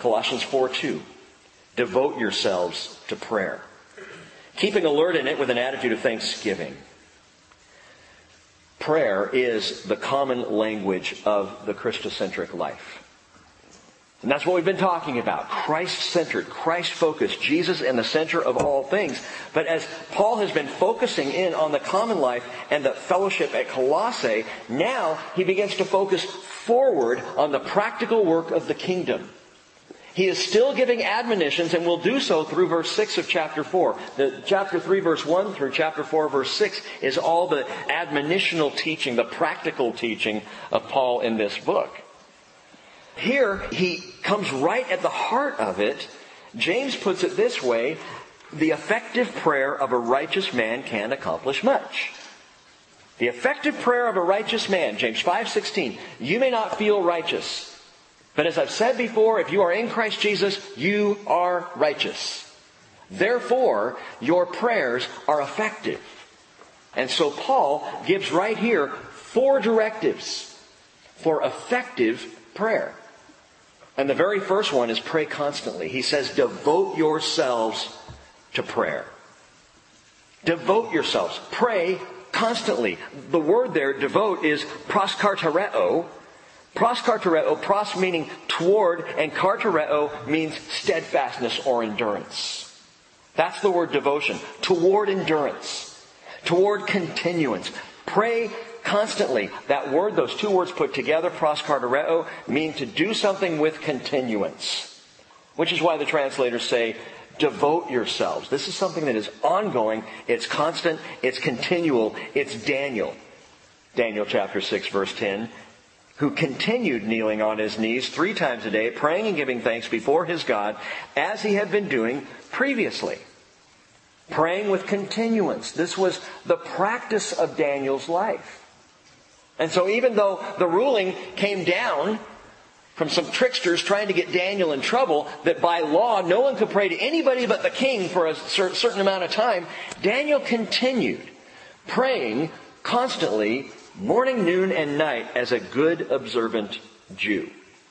Colossians 4:2. Devote yourselves to prayer, keeping alert in it with an attitude of thanksgiving. Prayer is the common language of the Christocentric life. And that's what we've been talking about. Christ-centered, Christ-focused, Jesus in the center of all things. But as Paul has been focusing in on the common life and the fellowship at Colossae, now he begins to focus forward on the practical work of the kingdom. He is still giving admonitions and will do so through verse 6 of chapter 4. The chapter 3 verse 1 through chapter 4 verse 6 is all the admonitional teaching, the practical teaching of Paul in this book. Here, he comes right at the heart of it. James puts it this way: the effective prayer of a righteous man can accomplish much. The effective prayer of a righteous man, James 5:16, you may not feel righteous. But as I've said before, if you are in Christ Jesus, you are righteous. Therefore, your prayers are effective. And so Paul gives right here 4 directives for effective prayer. And the very first one is pray constantly. He says, devote yourselves to prayer. Devote yourselves. Pray constantly. The word there, devote, is proskartereo. Proskartereo, pros meaning toward, and kartereo means steadfastness or endurance. That's the word devotion. Toward endurance. Toward continuance. Pray constantly. That word, those 2 words put together, proskartereo, mean to do something with continuance. Which is why the translators say, devote yourselves. This is something that is ongoing, it's constant, it's continual, it's Daniel. Daniel chapter 6 verse 10. Who continued kneeling on his knees 3 times a day, praying and giving thanks before his God, as he had been doing previously. Praying with continuance. This was the practice of Daniel's life. And so even though the ruling came down from some tricksters trying to get Daniel in trouble, that by law no one could pray to anybody but the king for a certain amount of time, Daniel continued praying constantly, morning, noon, and night, as a good observant Jew.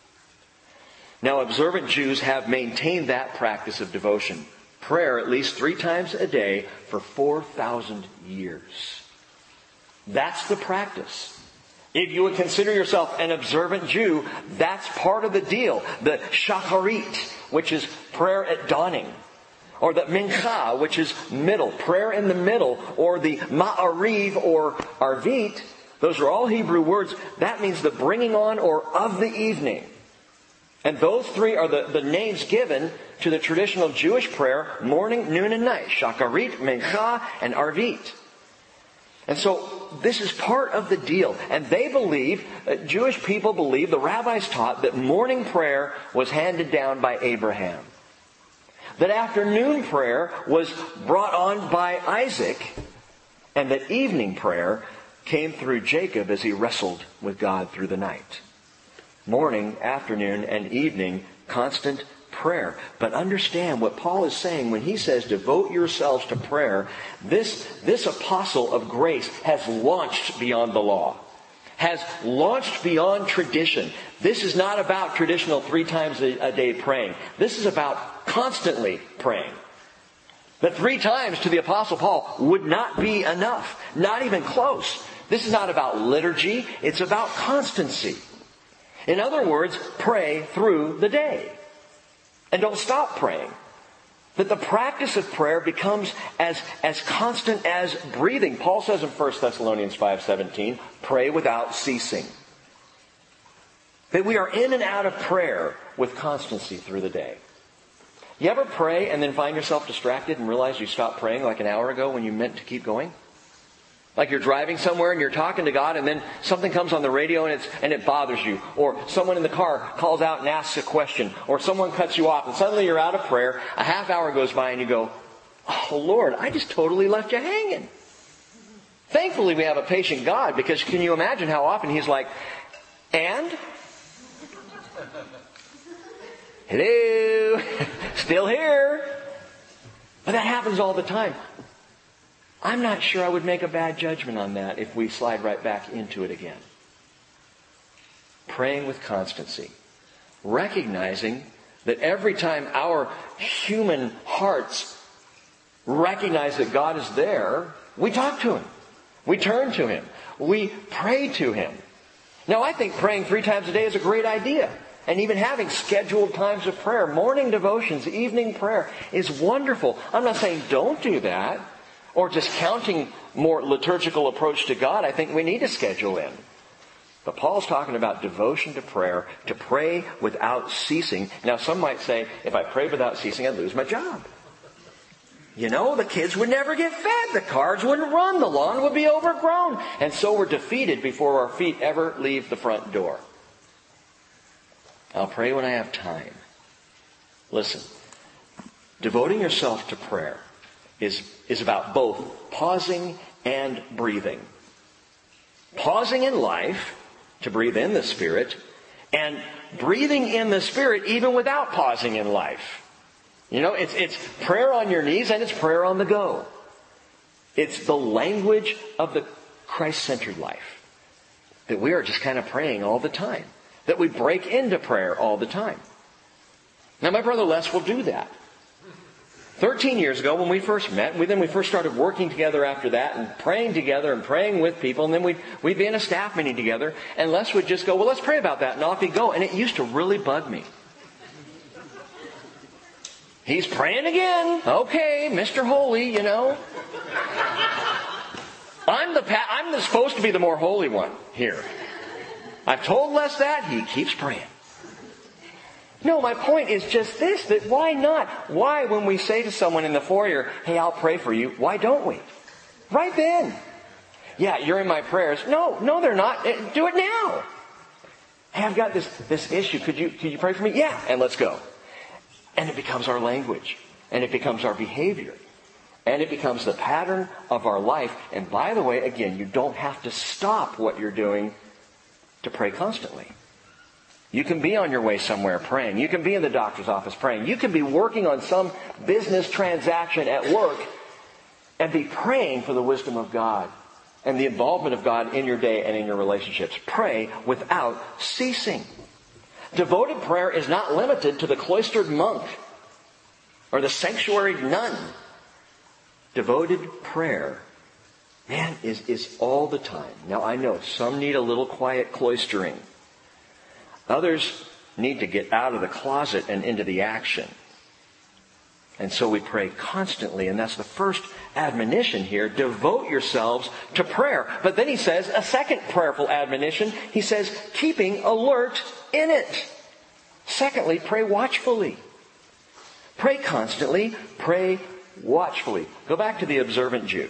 Now, observant Jews have maintained that practice of devotion, prayer at least 3 times a day for 4,000 years. That's the practice. If you would consider yourself an observant Jew, that's part of the deal. The shacharit, which is prayer at dawning. Or the mincha, which is middle, prayer in the middle. Or the ma'ariv or arvit. Those are all Hebrew words. That means the bringing on or of the evening. And those 3 are the names given to the traditional Jewish prayer, morning, noon, and night. Shacharit, mincha, and arvit. And so this is part of the deal. And they believe, Jewish people believe, the rabbis taught that morning prayer was handed down by Abraham. That afternoon prayer was brought on by Isaac. And that evening prayer came through Jacob as he wrestled with God through the night. Morning, afternoon, and evening, constant prayer. But understand what Paul is saying when he says devote yourselves to prayer. This apostle of grace has launched beyond the law. Has launched beyond tradition. This is not about traditional 3 times a day praying. This is about constantly praying. But 3 times to the apostle Paul would not be enough. Not even close. This is not about liturgy. It's about constancy. In other words, pray through the day. And don't stop praying. That the practice of prayer becomes as constant as breathing. Paul says in 1 Thessalonians 5:17, pray without ceasing. That we are in and out of prayer with constancy through the day. You ever pray and then find yourself distracted and realize you stopped praying like an hour ago when you meant to keep going? Like you're driving somewhere and you're talking to God and then something comes on the radio and it bothers you. Or someone in the car calls out and asks a question. Or someone cuts you off and suddenly you're out of prayer. A half hour goes by and you go, oh Lord, I just totally left you hanging. Thankfully we have a patient God, because can you imagine how often He's like, and? Hello? Still here? But that happens all the time. I'm not sure I would make a bad judgment on that if we slide right back into it again. Praying with constancy. Recognizing That every time our human hearts recognize that God is there, we talk to Him. We turn to Him. We pray to Him. Now, I think praying 3 times a day is a great idea. And even having scheduled times of prayer, morning devotions, evening prayer, is wonderful. I'm not saying don't do that, or just counting more liturgical approach to God. I think we need to schedule in. But Paul's talking about devotion to prayer, to pray without ceasing. Now, some might say, if I prayed without ceasing, I'd lose my job. You know, the kids would never get fed. The cars wouldn't run. The lawn would be overgrown. And so we're defeated before our feet ever leave the front door. I'll pray when I have time. Listen, devoting yourself to prayer is about both pausing and breathing. Pausing in life to breathe in the Spirit, and breathing in the Spirit even without pausing in life. You know, it's prayer on your knees and it's prayer on the go. It's the language of the Christ-centered life. That we are just kind of praying all the time. That we break into prayer all the time. Now, my brother Les will do that. 13 years ago when we first met, we first started working together after that and praying together and praying with people, and then we'd be in a staff meeting together, and Les would just go, well, let's pray about that, and off he'd go. And it used to really bug me. He's praying again. Okay, Mr. Holy, you know. I'm supposed to be the more holy one here. I've told Les that. He keeps praying. No, my point is just this, that why not? Why, when we say to someone in the foyer, hey, I'll pray for you, why don't we? Right then. Yeah, you're in my prayers. No, they're not. Do it now. Hey, I've got this issue. Could you pray for me? Yeah, and let's go. And it becomes our language. And it becomes our behavior. And it becomes the pattern of our life. And by the way, again, you don't have to stop what you're doing to pray constantly. You can be on your way somewhere praying. You can be in the doctor's office praying. You can be working on some business transaction at work and be praying for the wisdom of God and the involvement of God in your day and in your relationships. Pray without ceasing. Devoted prayer is not limited to the cloistered monk or the sanctuary nun. Devoted prayer, man, is all the time. Now, I know some need a little quiet cloistering. Others need to get out of the closet and into the action. And so we pray constantly, and that's the first admonition here. Devote yourselves to prayer. But then he says a second prayerful admonition. He says, keeping alert in it. Secondly, pray watchfully. Pray constantly, pray watchfully. Go back to the observant Jew.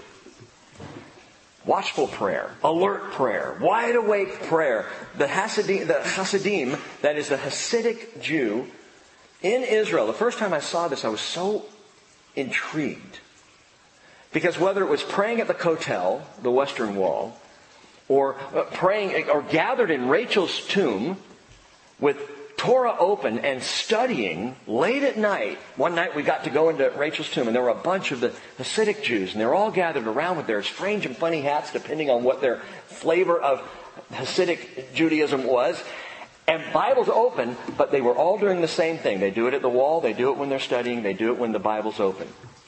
Watchful prayer, alert prayer, wide awake prayer. The Hasidim, that is the Hasidic Jew in Israel. The first time I saw this, I was so intrigued. Because whether it was praying at the Kotel, the Western Wall, or praying or gathered in Rachel's tomb with Torah open and studying late at night. One night we got to go into Rachel's tomb, and there were a bunch of the Hasidic Jews, and they're all gathered around with their strange and funny hats depending on what their flavor of Hasidic Judaism was. And Bibles open, but they were all doing the same thing. They do it at the wall, they do it when they're studying, they do it when the Bible's open.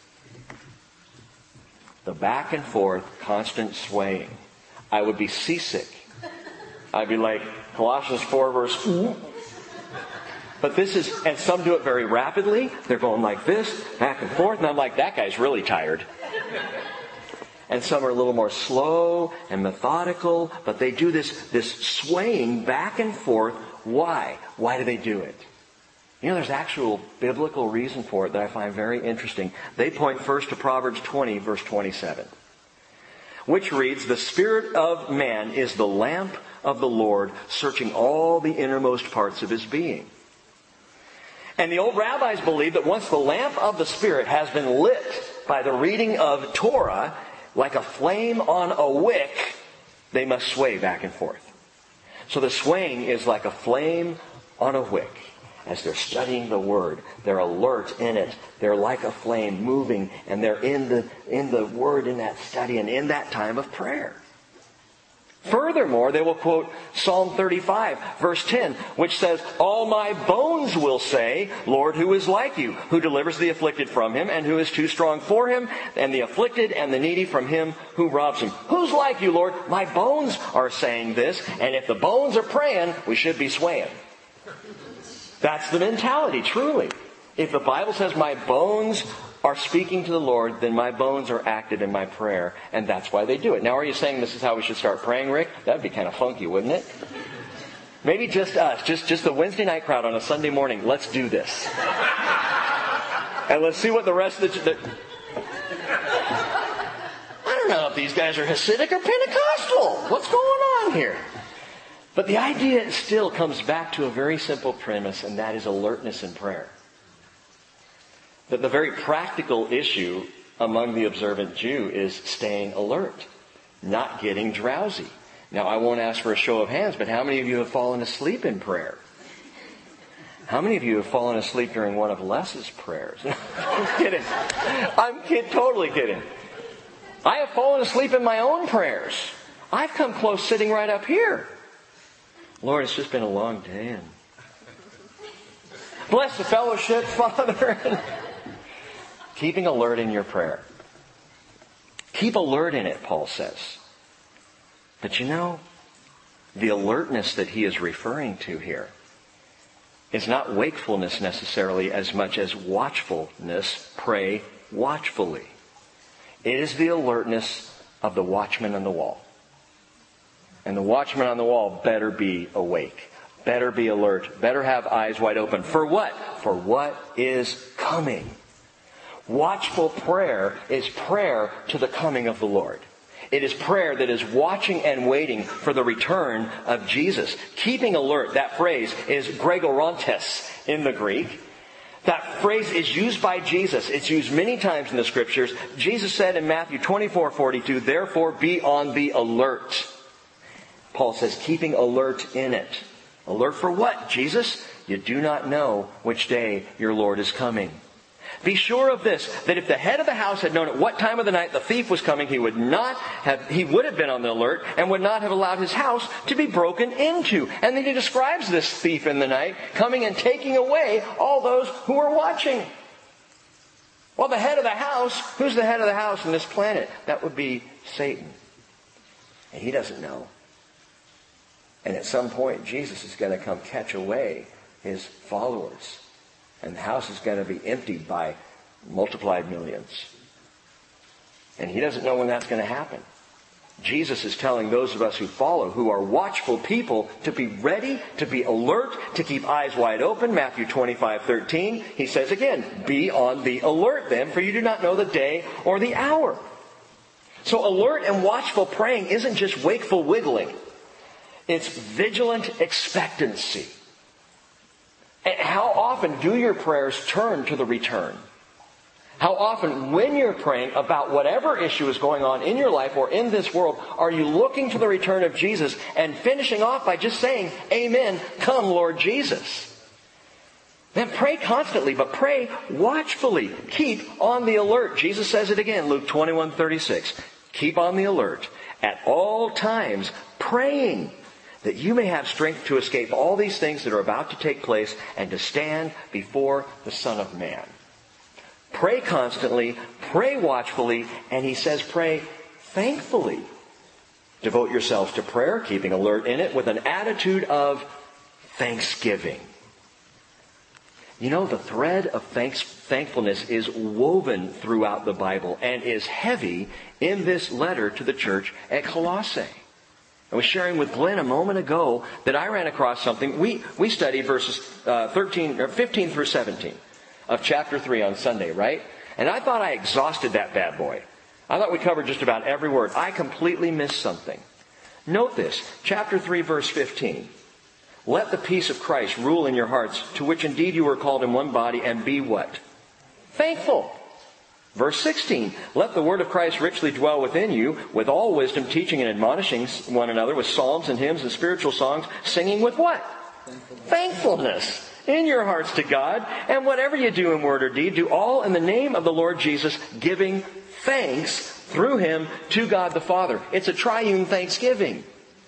The back and forth, constant swaying. I would be seasick. I'd be like Colossians 4 verse... But this is, and some do it very rapidly. They're going like this, back and forth. And I'm like, that guy's really tired. And some are a little more slow and methodical. But they do this swaying back and forth. Why? Why do they do it? You know, there's actual biblical reason for it that I find very interesting. They point first to Proverbs 20, verse 27. Which reads, the spirit of man is the lamp of the Lord, searching all the innermost parts of his being. And the old rabbis believed that once the lamp of the Spirit has been lit by the reading of Torah, like a flame on a wick, they must sway back and forth. So the swaying is like a flame on a wick. As they're studying the Word, they're alert in it. They're like a flame moving, and they're in the Word, in that study, and in that time of prayer. Furthermore, they will quote Psalm 35, verse 10, which says, "All my bones will say, Lord, who is like you, who delivers the afflicted from him, and who is too strong for him, and the afflicted and the needy from him who robs him." Who's like you, Lord? My bones are saying this, and if the bones are praying, we should be swaying. That's the mentality, truly. If the Bible says my bones are speaking to the Lord, then my bones are active in my prayer, and that's why they do it. Now, are you saying this is how we should start praying, Rick? That'd be kind of funky, wouldn't it? Maybe just us, just the Wednesday night crowd on a Sunday morning. Let's do this. And let's see what the rest of the... I don't know if these guys are Hasidic or Pentecostal. What's going on here? But the idea still comes back to a very simple premise, and that is alertness in prayer. That the very practical issue among the observant Jew is staying alert, not getting drowsy. Now, I won't ask for a show of hands, but how many of you have fallen asleep in prayer? How many of you have fallen asleep during one of Les's prayers? I'm kidding. Totally kidding. I have fallen asleep in my own prayers. I've come close sitting right up here. Lord, it's just been a long day. And bless the fellowship, Father. Keeping alert in your prayer. Keep alert in it, Paul says. But you know, the alertness that he is referring to here is not wakefulness necessarily as much as watchfulness. Pray watchfully. It is the alertness of the watchman on the wall. And the watchman on the wall better be awake. Better be alert. Better have eyes wide open. For what? For what is coming. Watchful prayer is prayer to the coming of the Lord. It is prayer that is watching and waiting for the return of Jesus. Keeping alert, that phrase is gregorontes in the Greek. That phrase is used by Jesus. It's used many times in the Scriptures. Jesus said in Matthew 24:42, "Therefore be on the alert." Paul says, keeping alert in it. Alert for what, Jesus? You do not know which day your Lord is coming. Be sure of this, that if the head of the house had known at what time of the night the thief was coming, he would have been on the alert and would not have allowed his house to be broken into. And then he describes this thief in the night coming and taking away all those who were watching. Well, the head of the house, who's the head of the house on this planet? That would be Satan. And he doesn't know. And at some point, Jesus is going to come catch away his followers. And the house is going to be emptied by multiplied millions. And he doesn't know when that's going to happen. Jesus is telling those of us who follow, who are watchful people, to be ready, to be alert, to keep eyes wide open. Matthew 25:13, he says again, be on the alert then, for you do not know the day or the hour. So alert and watchful praying isn't just wakeful wiggling. It's vigilant expectancy. And how often do your prayers turn to the return? How often, when you're praying about whatever issue is going on in your life or in this world, are you looking to the return of Jesus and finishing off by just saying, Amen, come Lord Jesus? Then pray constantly, but pray watchfully. Keep on the alert. Jesus says it again, Luke 21:36. Keep on the alert at all times, praying that you may have strength to escape all these things that are about to take place and to stand before the Son of Man. Pray constantly, pray watchfully, and he says pray thankfully. Devote yourselves to prayer, keeping alert in it with an attitude of thanksgiving. You know, the thread of thankfulness is woven throughout the Bible and is heavy in this letter to the church at Colossae. I was sharing with Glenn a moment ago that I ran across something. We studied verses 15 through 17 of chapter 3 on Sunday, right? And I thought I exhausted that bad boy. I thought we covered just about every word. I completely missed something. Note this, chapter 3, verse 15. Let the peace of Christ rule in your hearts, to which indeed you were called in one body, and be what? Thankful. Verse 16, let the word of Christ richly dwell within you, with all wisdom, teaching and admonishing one another with psalms and hymns and spiritual songs, singing with what? Thankfulness in your hearts to God. And whatever you do in word or deed, do all in the name of the Lord Jesus, giving thanks through him to God the Father. It's a triune thanksgiving.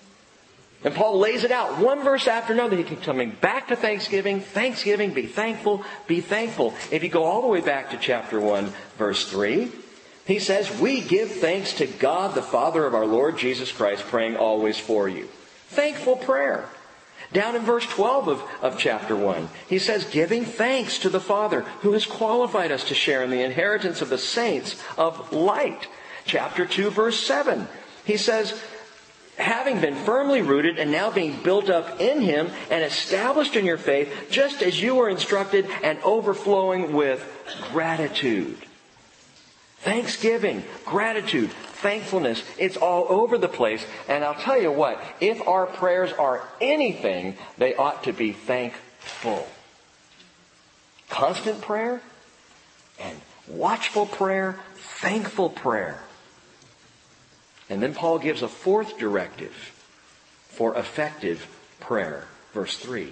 And Paul lays it out one verse after another. He keeps coming back to Thanksgiving. Thanksgiving, be thankful, be thankful. If you go all the way back to chapter 1, verse 3, he says, we give thanks to God, the Father of our Lord Jesus Christ, praying always for you. Thankful prayer. Down in verse 12 of chapter 1, he says, giving thanks to the Father who has qualified us to share in the inheritance of the saints of light. Chapter 2, verse 7, he says, having been firmly rooted and now being built up in Him and established in your faith, just as you were instructed, and overflowing with gratitude. Thanksgiving, gratitude, thankfulness, it's all over the place. And I'll tell you what, if our prayers are anything, they ought to be thankful. Constant prayer and watchful prayer, thankful prayer. And then Paul gives a fourth directive for effective prayer. Verse 3.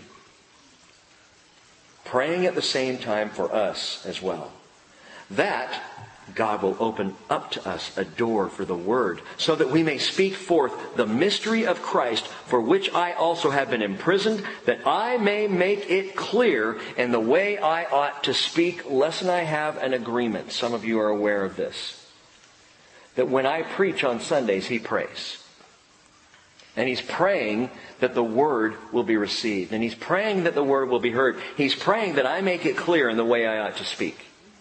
Praying at the same time for us as well, that God will open up to us a door for the Word, so that we may speak forth the mystery of Christ, for which I also have been imprisoned, that I may make it clear in the way I ought to speak, lest I have an agreement. Some of you are aware of this. That when I preach on Sundays, he prays. And he's praying that the Word will be received. And he's praying that the Word will be heard. He's praying that I make it clear in the way I ought to speak.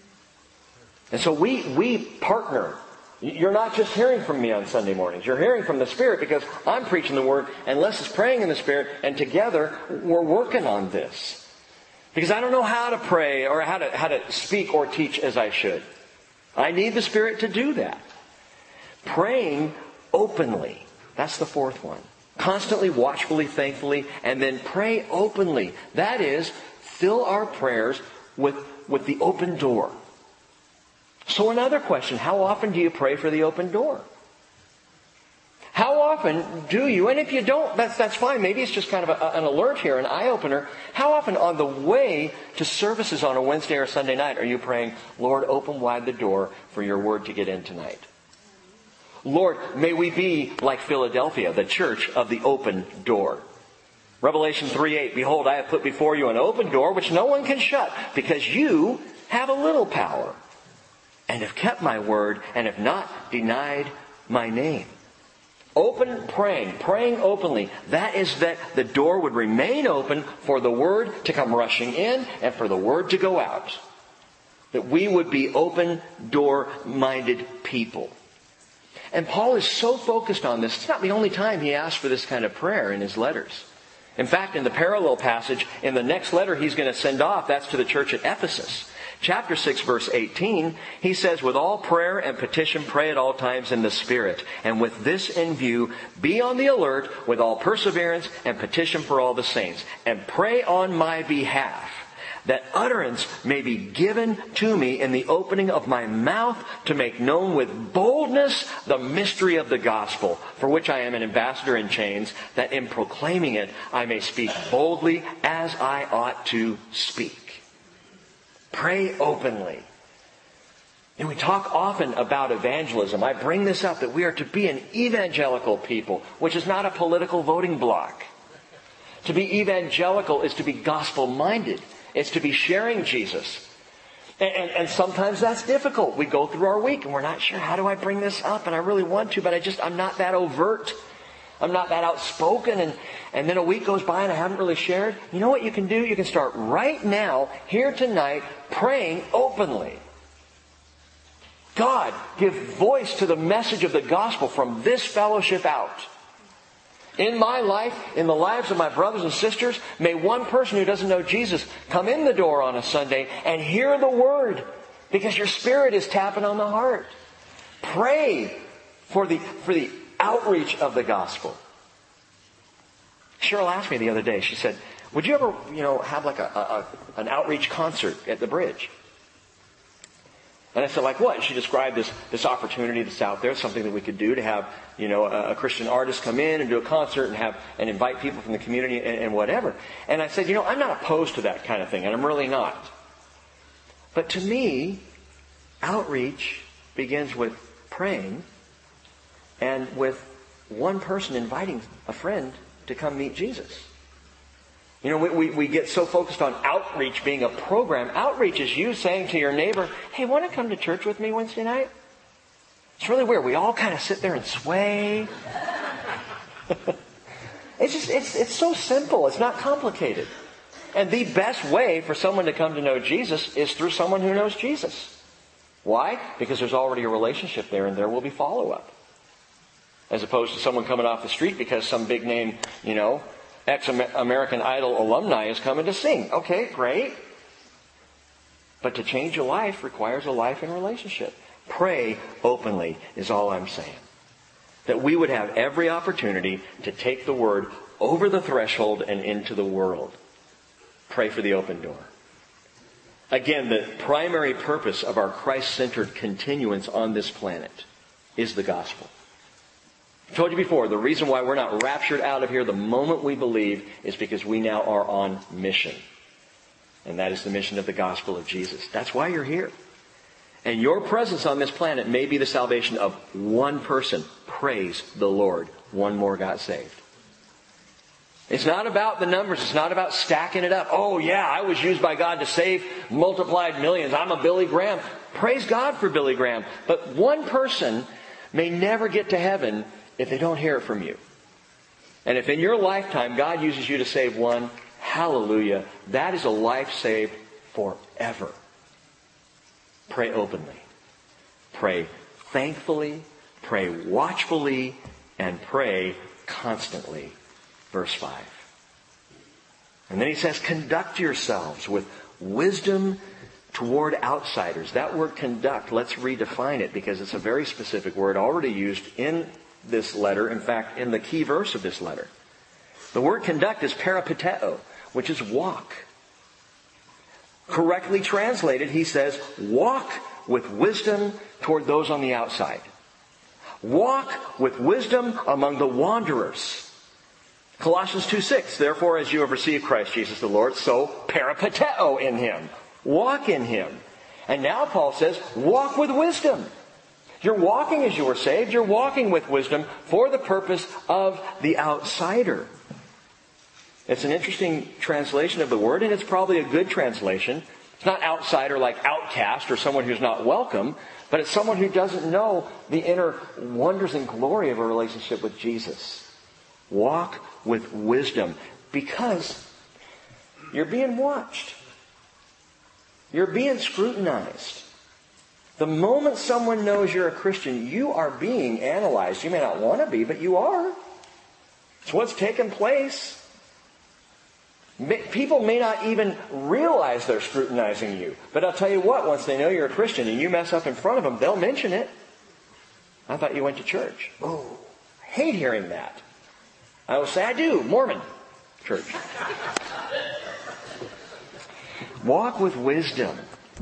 And so we partner. You're not just hearing from me on Sunday mornings. You're hearing from the Spirit, because I'm preaching the Word and Les is praying in the Spirit. And together we're working on this. Because I don't know how to pray or how to speak or teach as I should. I need the Spirit to do that. Praying openly. That's the fourth one. Constantly, watchfully, thankfully, and then pray openly. That is, fill our prayers with the open door. So another question, how often do you pray for the open door? How often do you, and if you don't, that's fine. Maybe it's just kind of an alert here, an eye-opener. How often on the way to services on a Wednesday or Sunday night are you praying, Lord, open wide the door for your Word to get in tonight? Lord, may we be like Philadelphia, the church of the open door. Revelation 3:8, behold, I have put before you an open door which no one can shut, because you have a little power, and have kept my word, and have not denied my name. Open praying openly. That is that the door would remain open for the Word to come rushing in and for the Word to go out. That we would be open door-minded people. And Paul is so focused on this. It's not the only time he asks for this kind of prayer in his letters. In fact, in the parallel passage, in the next letter he's going to send off, that's to the church at Ephesus. Chapter 6, verse 18, he says, with all prayer and petition, pray at all times in the Spirit. And with this in view, be on the alert with all perseverance and petition for all the saints. And pray on my behalf, that utterance may be given to me in the opening of my mouth, to make known with boldness the mystery of the gospel, for which I am an ambassador in chains, that in proclaiming it I may speak boldly as I ought to speak. Pray openly. And we talk often about evangelism. I bring this up, that we are to be an evangelical people, which is not a political voting bloc. To be evangelical is to be gospel-minded. It's to be sharing Jesus. And sometimes that's difficult. We go through our week and we're not sure, how do I bring this up? And I really want to, but I'm not that overt. I'm not that outspoken. And then a week goes by and I haven't really shared. You know what you can do? You can start right now, here tonight, praying openly. God, give voice to the message of the gospel from this fellowship out. In my life, in the lives of my brothers and sisters, may one person who doesn't know Jesus come in the door on a Sunday and hear the Word, because your Spirit is tapping on the heart. Pray for the outreach of the gospel. Cheryl asked me the other day, she said, would you ever, have like an outreach concert at the Bridge? And I said, like what? She described this opportunity that's out there, something that we could do to have, a Christian artist come in and do a concert and invite people from the community and whatever. And I said, I'm not opposed to that kind of thing, and I'm really not. But to me, outreach begins with praying and with one person inviting a friend to come meet Jesus. You know, we get so focused on outreach being a program. Outreach is you saying to your neighbor, hey, want to come to church with me Wednesday night? It's really weird. We all kind of sit there and sway. It's so simple. It's not complicated. And the best way for someone to come to know Jesus is through someone who knows Jesus. Why? Because there's already a relationship there and there will be follow-up. As opposed to someone coming off the street because some big name, ex-American Idol alumni is coming to sing. Okay, great. But to change a life requires a life in relationship. Pray openly is all I'm saying. That we would have every opportunity to take the Word over the threshold and into the world. Pray for the open door. Again, the primary purpose of our Christ-centered continuance on this planet is the gospel. I told you before, the reason why we're not raptured out of here the moment we believe is because we now are on mission. And that is the mission of the gospel of Jesus. That's why you're here. And your presence on this planet may be the salvation of one person. Praise the Lord. One more got saved. It's not about the numbers. It's not about stacking it up. Oh yeah, I was used by God to save multiplied millions. I'm a Billy Graham. Praise God for Billy Graham. But one person may never get to heaven if they don't hear it from you. And if in your lifetime God uses you to save one, hallelujah, that is a life saved forever. Pray openly. Pray thankfully. Pray watchfully. And pray constantly. Verse 5. And then he says, conduct yourselves with wisdom toward outsiders. That word conduct, let's redefine it because it's a very specific word already used in this letter. In fact, in the key verse of this letter. The word conduct is peripateo, which is walk. Correctly translated, he says, walk with wisdom toward those on the outside. Walk with wisdom among the wanderers. Colossians 2:6, therefore as you have received Christ Jesus the Lord, so peripateo in Him. Walk in Him. And now Paul says, walk with wisdom. You're walking as you were saved. You're walking with wisdom for the purpose of the outsider. It's an interesting translation of the word, and it's probably a good translation. It's not outsider like outcast or someone who's not welcome, but it's someone who doesn't know the inner wonders and glory of a relationship with Jesus. Walk with wisdom because you're being watched. You're being scrutinized. The moment someone knows you're a Christian, you are being analyzed. You may not want to be, but you are. It's what's taking place. People may not even realize they're scrutinizing you. But I'll tell you what, once they know you're a Christian and you mess up in front of them, they'll mention it. I thought you went to church. Oh, I hate hearing that. I will say, I do. Mormon church. Walk with wisdom.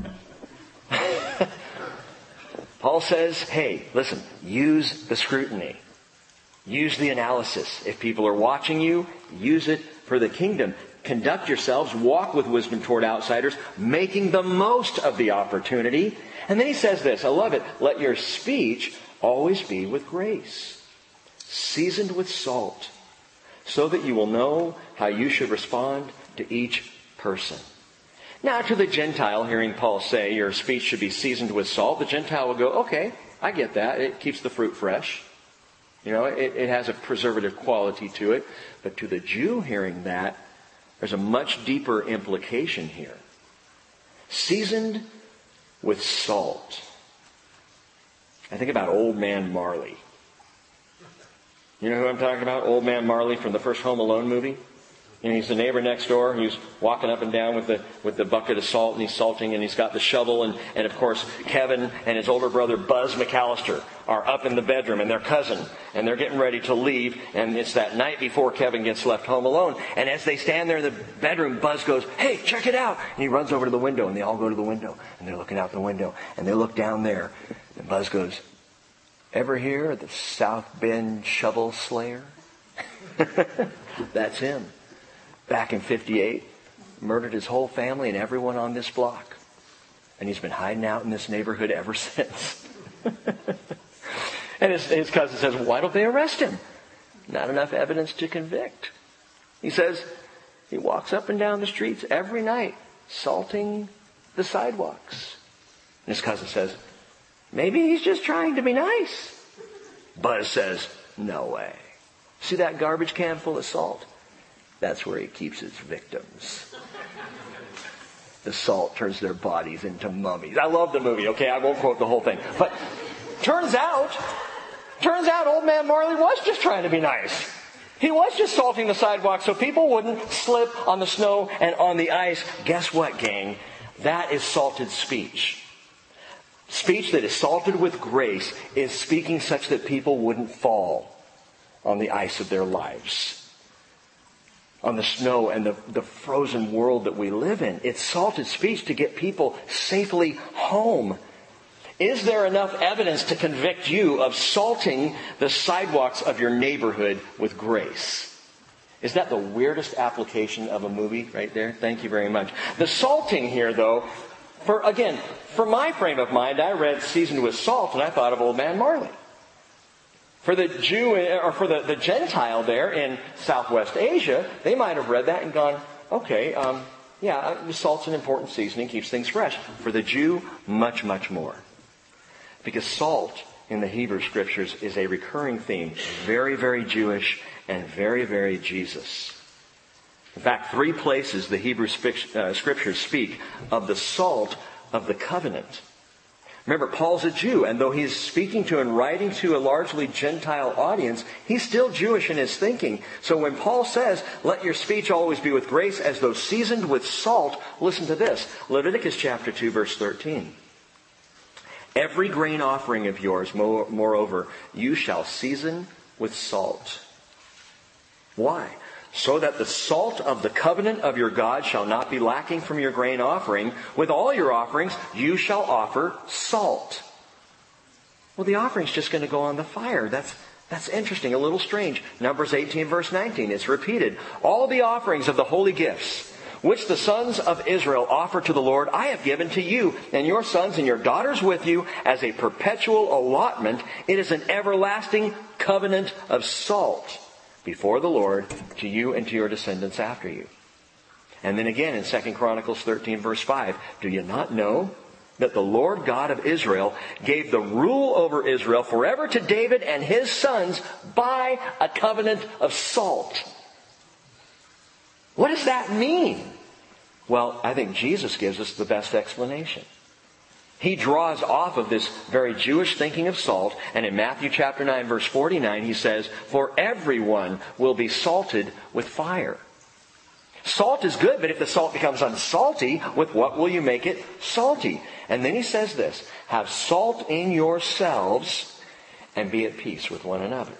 Paul says, hey, listen, use the scrutiny. Use the analysis. If people are watching you, use it for the kingdom. Conduct yourselves, walk with wisdom toward outsiders, making the most of the opportunity. And then he says this, I love it. Let your speech always be with grace, seasoned with salt, so that you will know how you should respond to each person. Now, to the Gentile, hearing Paul say your speech should be seasoned with salt, the Gentile will go, okay, I get that. It keeps the fruit fresh. It has a preservative quality to it. But to the Jew hearing that, there's a much deeper implication here. Seasoned with salt. I think about Old Man Marley. You know who I'm talking about? Old Man Marley from the first Home Alone movie. And he's the neighbor next door who's walking up and down with the bucket of salt, and he's salting, and he's got the shovel, and of course Kevin and his older brother Buzz McAllister are up in the bedroom, and their cousin, and they're getting ready to leave, and it's that night before Kevin gets left home alone. And as they stand there in the bedroom, Buzz goes, "Hey, check it out!" And he runs over to the window, and they all go to the window, and they're looking out the window, and they look down there, and Buzz goes, "Ever hear of the South Bend Shovel Slayer?" That's him. Back in 58, murdered his whole family and everyone on this block. And he's been hiding out in this neighborhood ever since. And his cousin says, "Why don't they arrest him?" not enough evidence to convict. He says he walks up and down the streets every night, salting the sidewalks. And his cousin says, maybe he's just trying to be nice. Buzz says, no way. See that garbage can full of salt? That's where he keeps his victims. The salt turns their bodies into mummies. I love the movie, okay? I won't quote the whole thing. But turns out Old Man Marley was just trying to be nice. He was just salting the sidewalk so people wouldn't slip on the snow and on the ice. Guess what, gang? That is salted speech. Speech that is salted with grace is speaking such that people wouldn't fall on the ice of their lives, on the snow and the frozen world that we live in. It's salted speech to get people safely home. Is there enough evidence to convict you of salting the sidewalks of your neighborhood with grace? Is that the weirdest application of a movie right there? Thank you very much. The salting here, though, for my frame of mind, I read Seasoned with Salt and I thought of Old Man Marley. For the Jew, or for the Gentile there in Southwest Asia, they might have read that and gone, okay, the salt's an important seasoning, keeps things fresh. For the Jew, much, much more. Because salt in the Hebrew Scriptures is a recurring theme. Very, very Jewish and very, very Jesus. In fact, 3 places the Hebrew Scriptures speak of the salt of the covenant. Remember, Paul's a Jew, and though he's speaking to and writing to a largely Gentile audience, he's still Jewish in his thinking. So when Paul says, let your speech always be with grace as though seasoned with salt, listen to this. Leviticus chapter 2, verse 13. Every grain offering of yours, moreover, you shall season with salt. Why? So that the salt of the covenant of your God shall not be lacking from your grain offering. With all your offerings, you shall offer salt. Well, the offering's just going to go on the fire. That's interesting, a little strange. Numbers 18, verse 19, it's repeated. All the offerings of the holy gifts, which the sons of Israel offer to the Lord, I have given to you and your sons and your daughters with you as a perpetual allotment. It is an everlasting covenant of salt before the Lord to you and to your descendants after you. And then again in 2 Chronicles 13, verse 5, do you not know that the Lord God of Israel gave the rule over Israel forever to David and his sons by a covenant of salt? What does that mean? Well, I think Jesus gives us the best explanation. He draws off of this very Jewish thinking of salt, and in Matthew chapter 9, verse 49, he says, for everyone will be salted with fire. Salt is good, but if the salt becomes unsalty, with what will you make it salty? And then he says this, have salt in yourselves and be at peace with one another.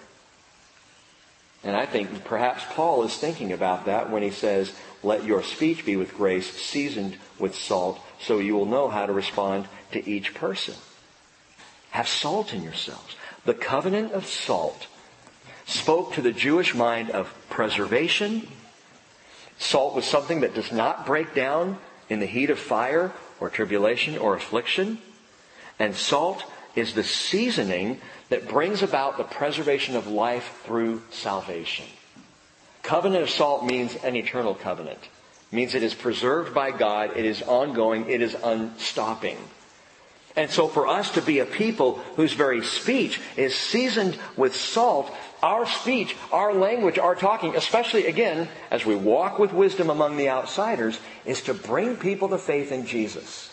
And I think perhaps Paul is thinking about that when he says, let your speech be with grace, seasoned with salt, so you will know how to respond to each person. Have salt in yourselves. The covenant of salt spoke to the Jewish mind of preservation. Salt was something that does not break down in the heat of fire or tribulation or affliction. And salt is the seasoning that brings about the preservation of life through salvation. Covenant of salt means an eternal covenant. It means it is preserved by God, it is ongoing, it is unstopping. And so for us to be a people whose very speech is seasoned with salt, our speech, our language, our talking, especially again, as we walk with wisdom among the outsiders, is to bring people to faith in Jesus.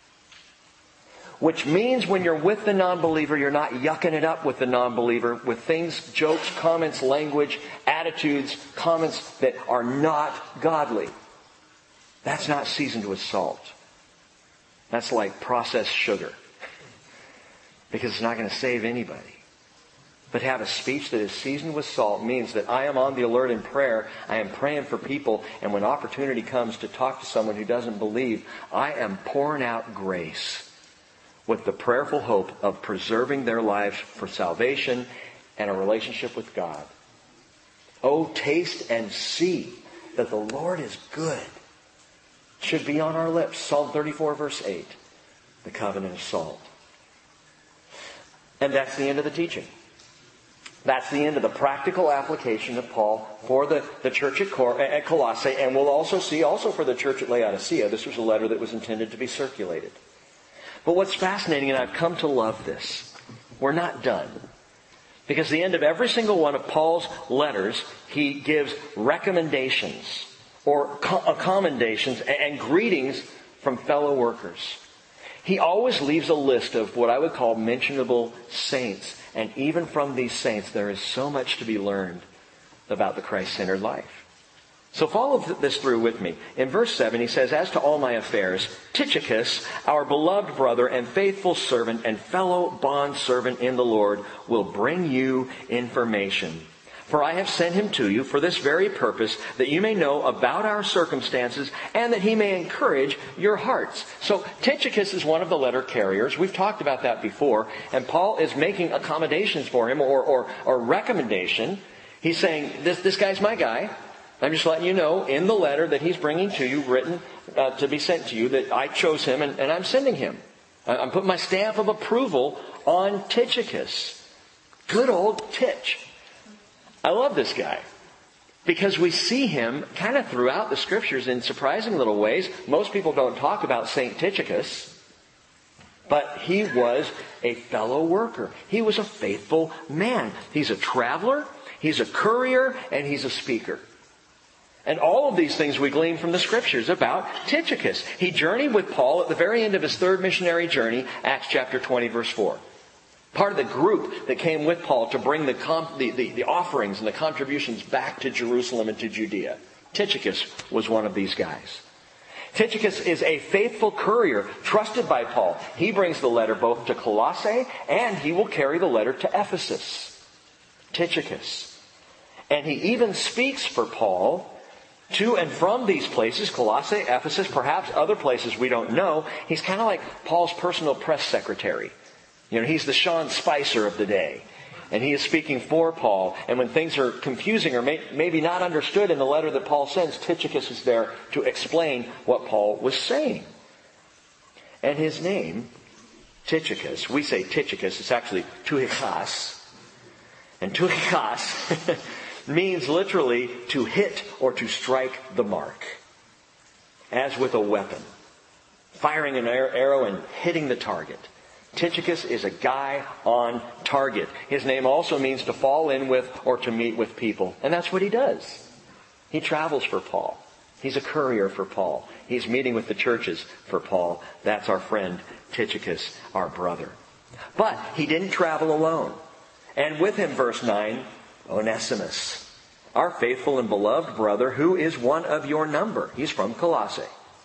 Which means when you're with the non-believer, you're not yucking it up with the non-believer with things, jokes, comments, language, attitudes, comments that are not godly. That's not seasoned with salt. That's like processed sugar. Because it's not going to save anybody. But have a speech that is seasoned with salt means that I am on the alert in prayer. I am praying for people. And when opportunity comes to talk to someone who doesn't believe, I am pouring out grace with the prayerful hope of preserving their lives for salvation and a relationship with God. Oh, taste and see that the Lord is good. Should be on our lips. Psalm 34, verse 8. The covenant of salt. And that's the end of the teaching. That's the end of the practical application of Paul for the church at Colossae, and we'll also see also for the church at Laodicea. This was a letter that was intended to be circulated. But what's fascinating, and I've come to love this, we're not done. Because at the end of every single one of Paul's letters, he gives recommendations or commendations and greetings from fellow workers. He always leaves a list of what I would call mentionable saints. And even from these saints, there is so much to be learned about the Christ-centered life. So follow this through with me. In verse 7, he says, "As to all my affairs, Tychicus, our beloved brother and faithful servant and fellow bondservant in the Lord, will bring you information. For I have sent him to you for this very purpose, that you may know about our circumstances and that he may encourage your hearts." So Tychicus is one of the letter carriers. We've talked about that before. And Paul is making accommodations for him or recommendation. He's saying, this guy's my guy. I'm just letting you know in the letter that he's bringing to you, written to be sent to you, that I chose him and I'm sending him. I'm putting my stamp of approval on Tychicus. Good old Titch. I love this guy because we see him kind of throughout the scriptures in surprising little ways. Most people don't talk about Saint Tychicus, but he was a fellow worker. He was a faithful man. He's a traveler, he's a courier, and he's a speaker. And all of these things we glean from the scriptures about Tychicus. He journeyed with Paul at the very end of his third missionary journey, Acts chapter 20, verse 4. Part of the group that came with Paul to bring the offerings and the contributions back to Jerusalem and to Judea. Tychicus was one of these guys. Tychicus is a faithful courier trusted by Paul. He brings the letter both to Colossae and he will carry the letter to Ephesus. Tychicus. And he even speaks for Paul to and from these places, Colossae, Ephesus, perhaps other places we don't know. He's kind of like Paul's personal press secretary. You know, he's the Sean Spicer of the day. And he is speaking for Paul. And when things are confusing or maybe not understood in the letter that Paul sends, Tychicus is there to explain what Paul was saying. And his name, Tychicus, we say Tychicus, it's actually Tychicus. And Tychicus means literally to hit or to strike the mark. As with a weapon. Firing an arrow and hitting the target. Tychicus is a guy on target. His name also means to fall in with or to meet with people. And that's what he does. He travels for Paul. He's a courier for Paul. He's meeting with the churches for Paul. That's our friend Tychicus, our brother. But he didn't travel alone. And with him, verse 9, Onesimus, our faithful and beloved brother, who is one of your number. He's from Colossae.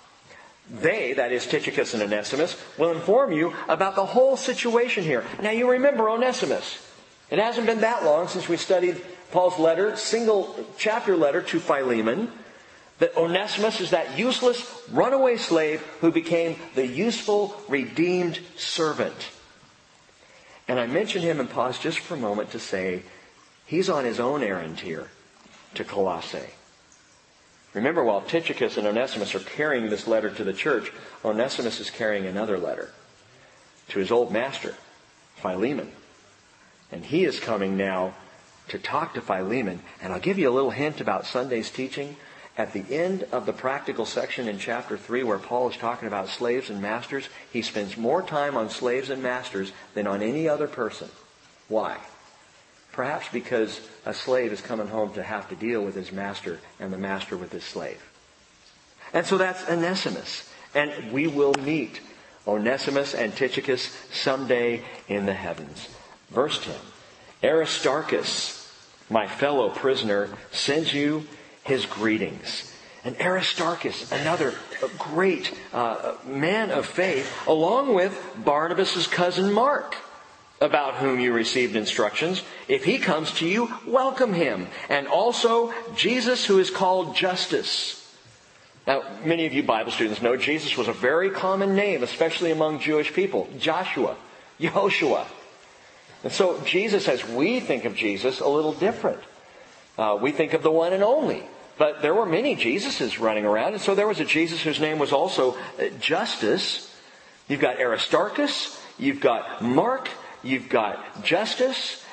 They, that is Tychicus and Onesimus, will inform you about the whole situation here. Now you remember Onesimus. It hasn't been that long since we studied Paul's letter, single chapter letter to Philemon, that Onesimus is that useless runaway slave who became the useful, redeemed servant. And I mention him and pause just for a moment to say, he's on his own errand here to Colossae. Remember, while Tychicus and Onesimus are carrying this letter to the church, Onesimus is carrying another letter to his old master, Philemon. And he is coming now to talk to Philemon. And I'll give you a little hint about Sunday's teaching. At the end of the practical section in chapter 3, where Paul is talking about slaves and masters, he spends more time on slaves and masters than on any other person. Why? Perhaps because a slave is coming home to have to deal with his master and the master with his slave. And so that's Onesimus. And we will meet Onesimus and Tychicus someday in the heavens. Verse 10. Aristarchus, my fellow prisoner, sends you his greetings. And Aristarchus, another great man of faith, along with Barnabas' cousin Mark, about whom you received instructions. If he comes to you, welcome him. And also Jesus, who is called Justus. Now, many of you Bible students know Jesus was a very common name, especially among Jewish people. Joshua, Yehoshua. And so Jesus, as we think of Jesus, a little different. We think of the one and only. But there were many Jesuses running around. And so there was a Jesus whose name was also Justus. You've got Aristarchus. You've got Mark. You've got Justus,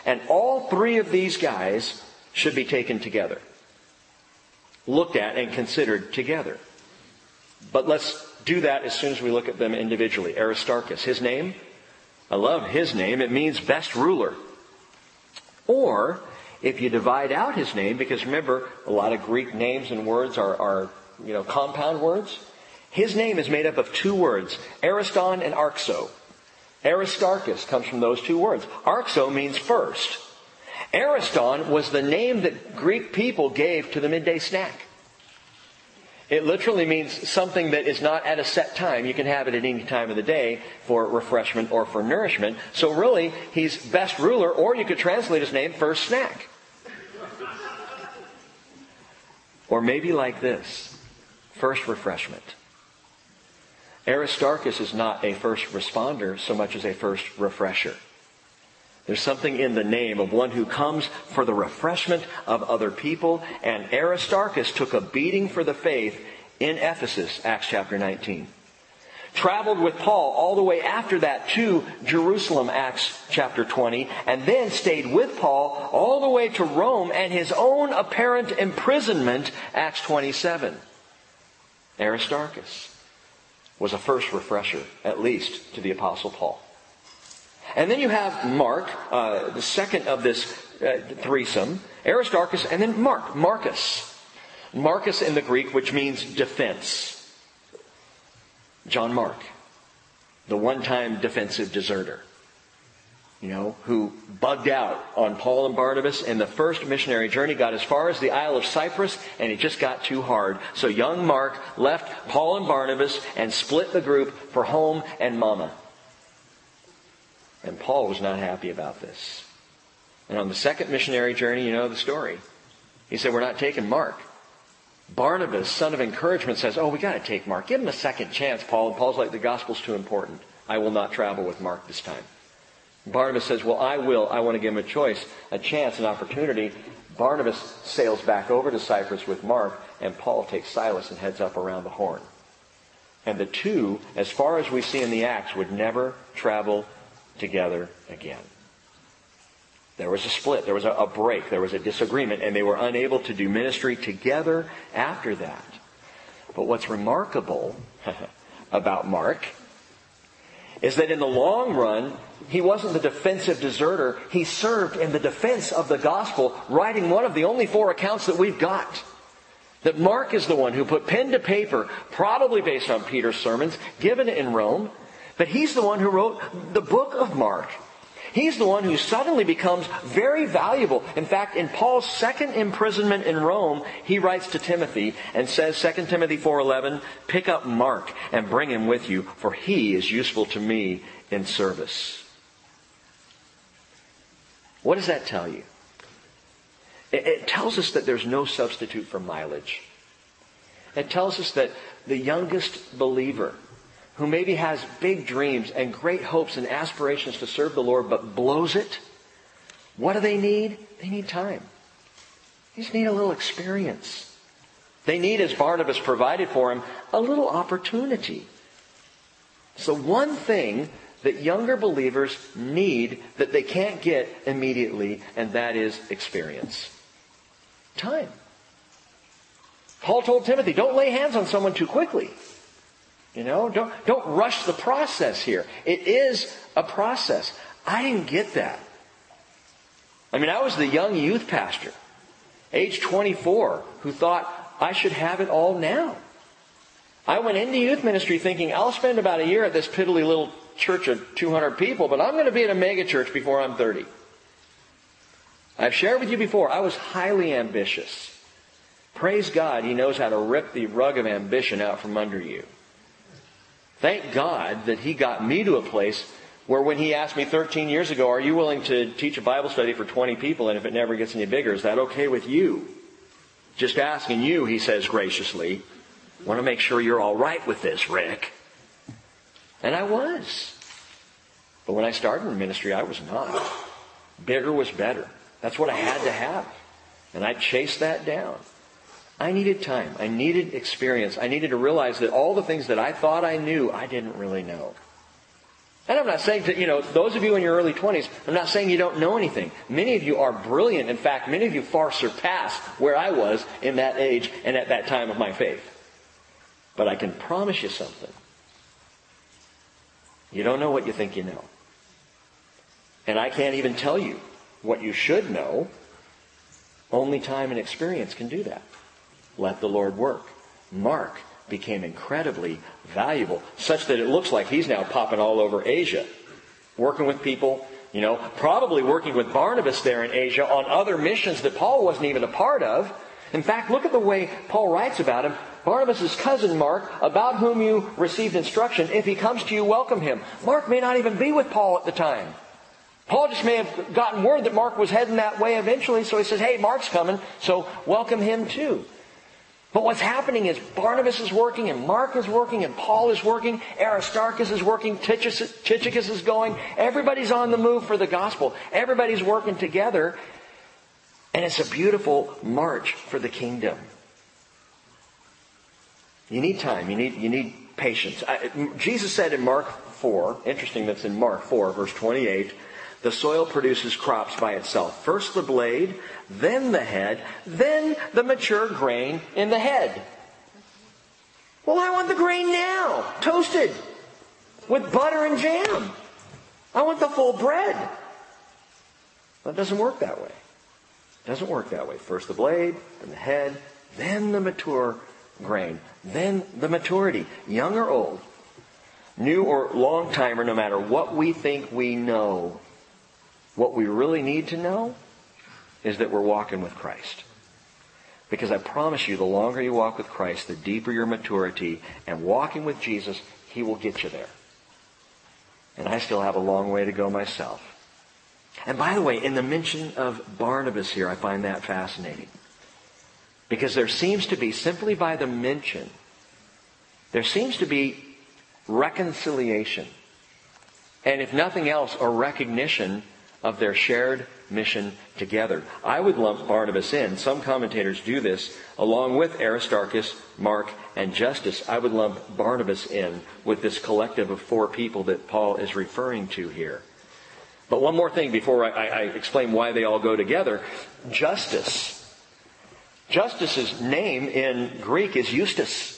And all three of these guys should be taken together, looked at and considered together. But let's do that as soon as we look at them individually. Aristarchus, his name, I love his name. It means best ruler. Or, if you divide out his name, because remember, a lot of Greek names and words are compound words. His name is made up of two words, Ariston and Arxo. Aristarchus comes from those two words. Arxo means first. Ariston was the name that Greek people gave to the midday snack. It literally means something that is not at a set time. You can have it at any time of the day for refreshment or for nourishment. So really, he's best ruler, or you could translate his name first snack. Or maybe like this, first refreshment. Aristarchus is not a first responder so much as a first refresher. There's something in the name of one who comes for the refreshment of other people. And Aristarchus took a beating for the faith in Ephesus, Acts chapter 19. Traveled with Paul all the way after that to Jerusalem, Acts chapter 20. And then stayed with Paul all the way to Rome and his own apparent imprisonment, Acts 27. Aristarchus was a first refresher, at least to the Apostle Paul. And then you have Mark, the second of this threesome, Aristarchus, and then Marcus. Marcus in the Greek, which means defense. John Mark, the one-time defensive deserter, who bugged out on Paul and Barnabas in the first missionary journey, got as far as the Isle of Cyprus, and it just got too hard. So young Mark left Paul and Barnabas and split the group for home and mama. And Paul was not happy about this. And on the second missionary journey, you know the story. He said, we're not taking Mark. Barnabas, son of encouragement, says, we got to take Mark. Give him a second chance, Paul. And Paul's like, the gospel's too important. I will not travel with Mark this time. Barnabas says, well, I will. I want to give him a choice, a chance, an opportunity. Barnabas sails back over to Cyprus with Mark, and Paul takes Silas and heads up around the Horn. And the two, as far as we see in the Acts, would never travel together again. There was a split, there was a break, there was a disagreement, and they were unable to do ministry together after that. But what's remarkable about Mark is that in the long run, he wasn't the defensive deserter. He served in the defense of the gospel, writing one of the only 4 accounts that we've got. That Mark is the one who put pen to paper, probably based on Peter's sermons, given in Rome. But he's the one who wrote the book of Mark. He's the one who suddenly becomes very valuable. In fact, in Paul's second imprisonment in Rome, he writes to Timothy and says, 2 Timothy 4:11, pick up Mark and bring him with you, for he is useful to me in service. What does that tell you? It tells us that there's no substitute for mileage. It tells us that the youngest believer, who maybe has big dreams and great hopes and aspirations to serve the Lord but blows it, what do they need? They need time. They just need a little experience. They need, as Barnabas provided for him, a little opportunity. So one thing that younger believers need that they can't get immediately, and that is experience. Time. Paul told Timothy, don't lay hands on someone too quickly. Don't rush the process here. It is a process. I didn't get that. I was the young youth pastor, age 24, who thought I should have it all now. I went into youth ministry thinking I'll spend about a year at this piddly little church of 200 people, but I'm going to be at a mega church before I'm 30. I've shared with you before, I was highly ambitious. Praise God, He knows how to rip the rug of ambition out from under you. Thank God that He got me to a place where when He asked me 13 years ago, are you willing to teach a Bible study for 20 people, and if it never gets any bigger, is that okay with you? Just asking you, He says graciously. Want to make sure you're all right with this, Rick. And I was. But when I started in ministry, I was not. Bigger was better. That's what I had to have. And I chased that down. I needed time. I needed experience. I needed to realize that all the things that I thought I knew, I didn't really know. And I'm not saying to, those of you in your early 20s, I'm not saying you don't know anything. Many of you are brilliant. In fact, many of you far surpass where I was in that age and at that time of my faith. But I can promise you something. You don't know what you think you know. And I can't even tell you what you should know. Only time and experience can do that. Let the Lord work. Mark became incredibly valuable, such that it looks like he's now popping all over Asia, working with people, probably working with Barnabas there in Asia on other missions that Paul wasn't even a part of. In fact, look at the way Paul writes about him. Barnabas' cousin Mark, about whom you received instruction. If he comes to you, welcome him. Mark may not even be with Paul at the time. Paul just may have gotten word that Mark was heading that way eventually, so he says, hey, Mark's coming, so welcome him too. But what's happening is Barnabas is working, and Mark is working, and Paul is working, Aristarchus is working, Tychicus is going. Everybody's on the move for the gospel. Everybody's working together, and it's a beautiful march for the kingdom. You need time. You need patience. Jesus said in Mark 4, interesting that's in Mark 4, verse 28, the soil produces crops by itself. First the blade, then the head, then the mature grain in the head. Well, I want the grain now, toasted, with butter and jam. I want the full bread. Well, it doesn't work that way. It doesn't work that way. First the blade, then the head, then the mature grain, then the maturity, young or old, new or long timer, no matter what we think we know. What we really need to know is that we're walking with Christ. Because I promise you, the longer you walk with Christ, the deeper your maturity, and walking with Jesus, He will get you there. And I still have a long way to go myself. And by the way, in the mention of Barnabas here, I find that fascinating. Because there seems to be, simply by the mention, there seems to be reconciliation. And if nothing else, a recognition of their shared mission together. I would lump Barnabas in. Some commentators do this. Along with Aristarchus, Mark, and Justus, I would lump Barnabas in with this collective of 4 people that Paul is referring to here. But one more thing before I explain why they all go together. Justus. Justus's name in Greek is Eustace.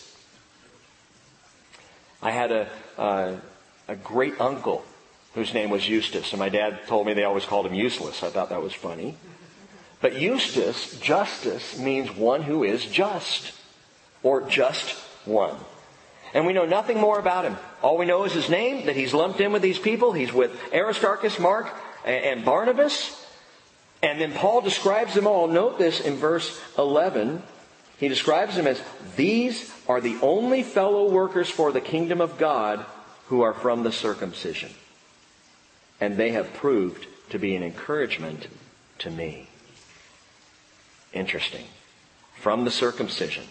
I had a great uncle whose name was Eustace, and my dad told me they always called him useless. I thought that was funny. But Eustace, Justus, means one who is just, or just one. And we know nothing more about him. All we know is his name, that he's lumped in with these people. He's with Aristarchus, Mark, and Barnabas. And then Paul describes them all. Note this in verse 11. He describes them as, these are the only fellow workers for the kingdom of God who are from the circumcision. And they have proved to be an encouragement to me. Interesting. From the circumcision.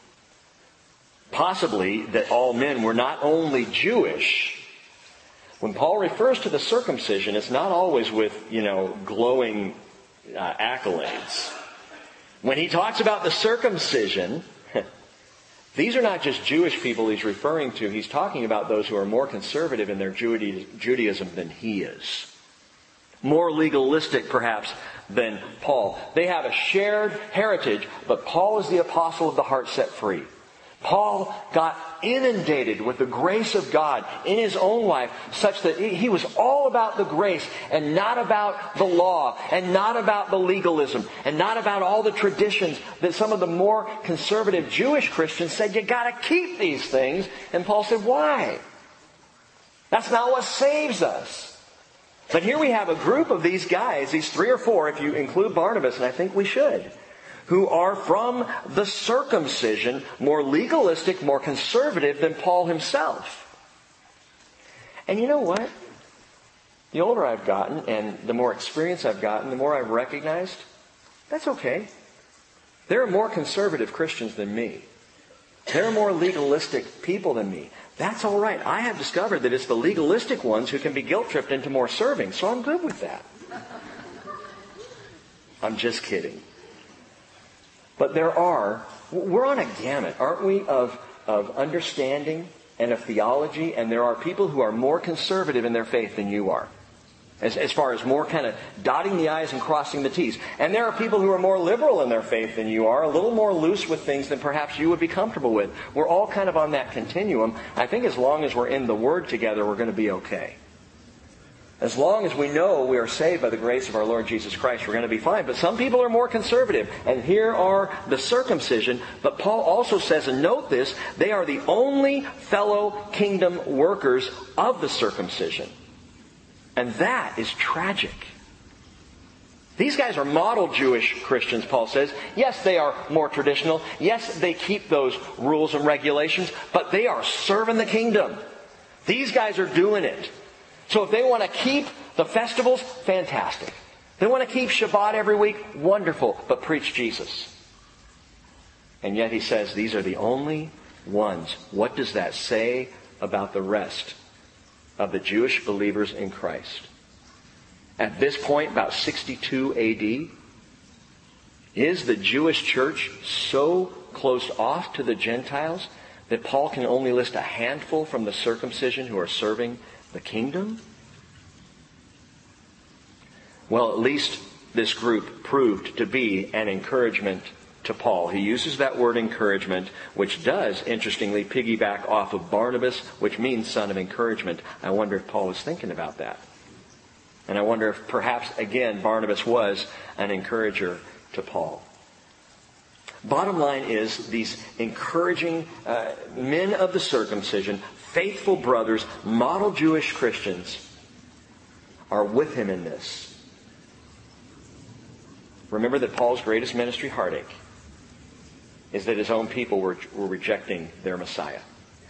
Possibly that all men were not only Jewish. When Paul refers to the circumcision, it's not always with, glowing accolades. When he talks about the circumcision, these are not just Jewish people he's referring to. He's talking about those who are more conservative in their Judaism than he is. More legalistic, perhaps, than Paul. They have a shared heritage, but Paul is the apostle of the heart set free. Paul got inundated with the grace of God in his own life, such that he was all about the grace and not about the law and not about the legalism and not about all the traditions that some of the more conservative Jewish Christians said, you got to keep these things. And Paul said, why? That's not what saves us. But here we have a group of these guys, these 3 or 4, if you include Barnabas, and I think we should, who are from the circumcision, more legalistic, more conservative than Paul himself. And you know what? The older I've gotten and the more experience I've gotten, the more I've recognized, that's okay. There are more conservative Christians than me. There are more legalistic people than me. That's all right. I have discovered that it's the legalistic ones who can be guilt-tripped into more serving, so I'm good with that. I'm just kidding. But we're on a gamut, aren't we, of understanding and of theology, and there are people who are more conservative in their faith than you are. As far as more kind of dotting the I's and crossing the T's. And there are people who are more liberal in their faith than you are, a little more loose with things than perhaps you would be comfortable with. We're all kind of on that continuum. I think as long as we're in the Word together, we're going to be okay. As long as we know we are saved by the grace of our Lord Jesus Christ, we're going to be fine. But some people are more conservative. And here are the circumcision. But Paul also says, and note this, they are the only fellow kingdom workers of the circumcision. And that is tragic. These guys are model Jewish Christians, Paul says. Yes, they are more traditional. Yes, they keep those rules and regulations. But they are serving the kingdom. These guys are doing it. So if they want to keep the festivals, fantastic. They want to keep Shabbat every week, wonderful. But preach Jesus. And yet he says these are the only ones. What does that say about the rest of the Jewish believers in Christ? At this point, about 62 AD, is the Jewish church so closed off to the Gentiles that Paul can only list a handful from the circumcision who are serving the kingdom? Well, at least this group proved to be an encouragement to Paul. He uses that word encouragement, which does, interestingly, piggyback off of Barnabas, which means son of encouragement. I wonder if Paul was thinking about that. And I wonder if perhaps, again, Barnabas was an encourager to Paul. Bottom line is, these encouraging men of the circumcision, faithful brothers, model Jewish Christians, are with him in this. Remember that Paul's greatest ministry heartache is that his own people were rejecting their Messiah.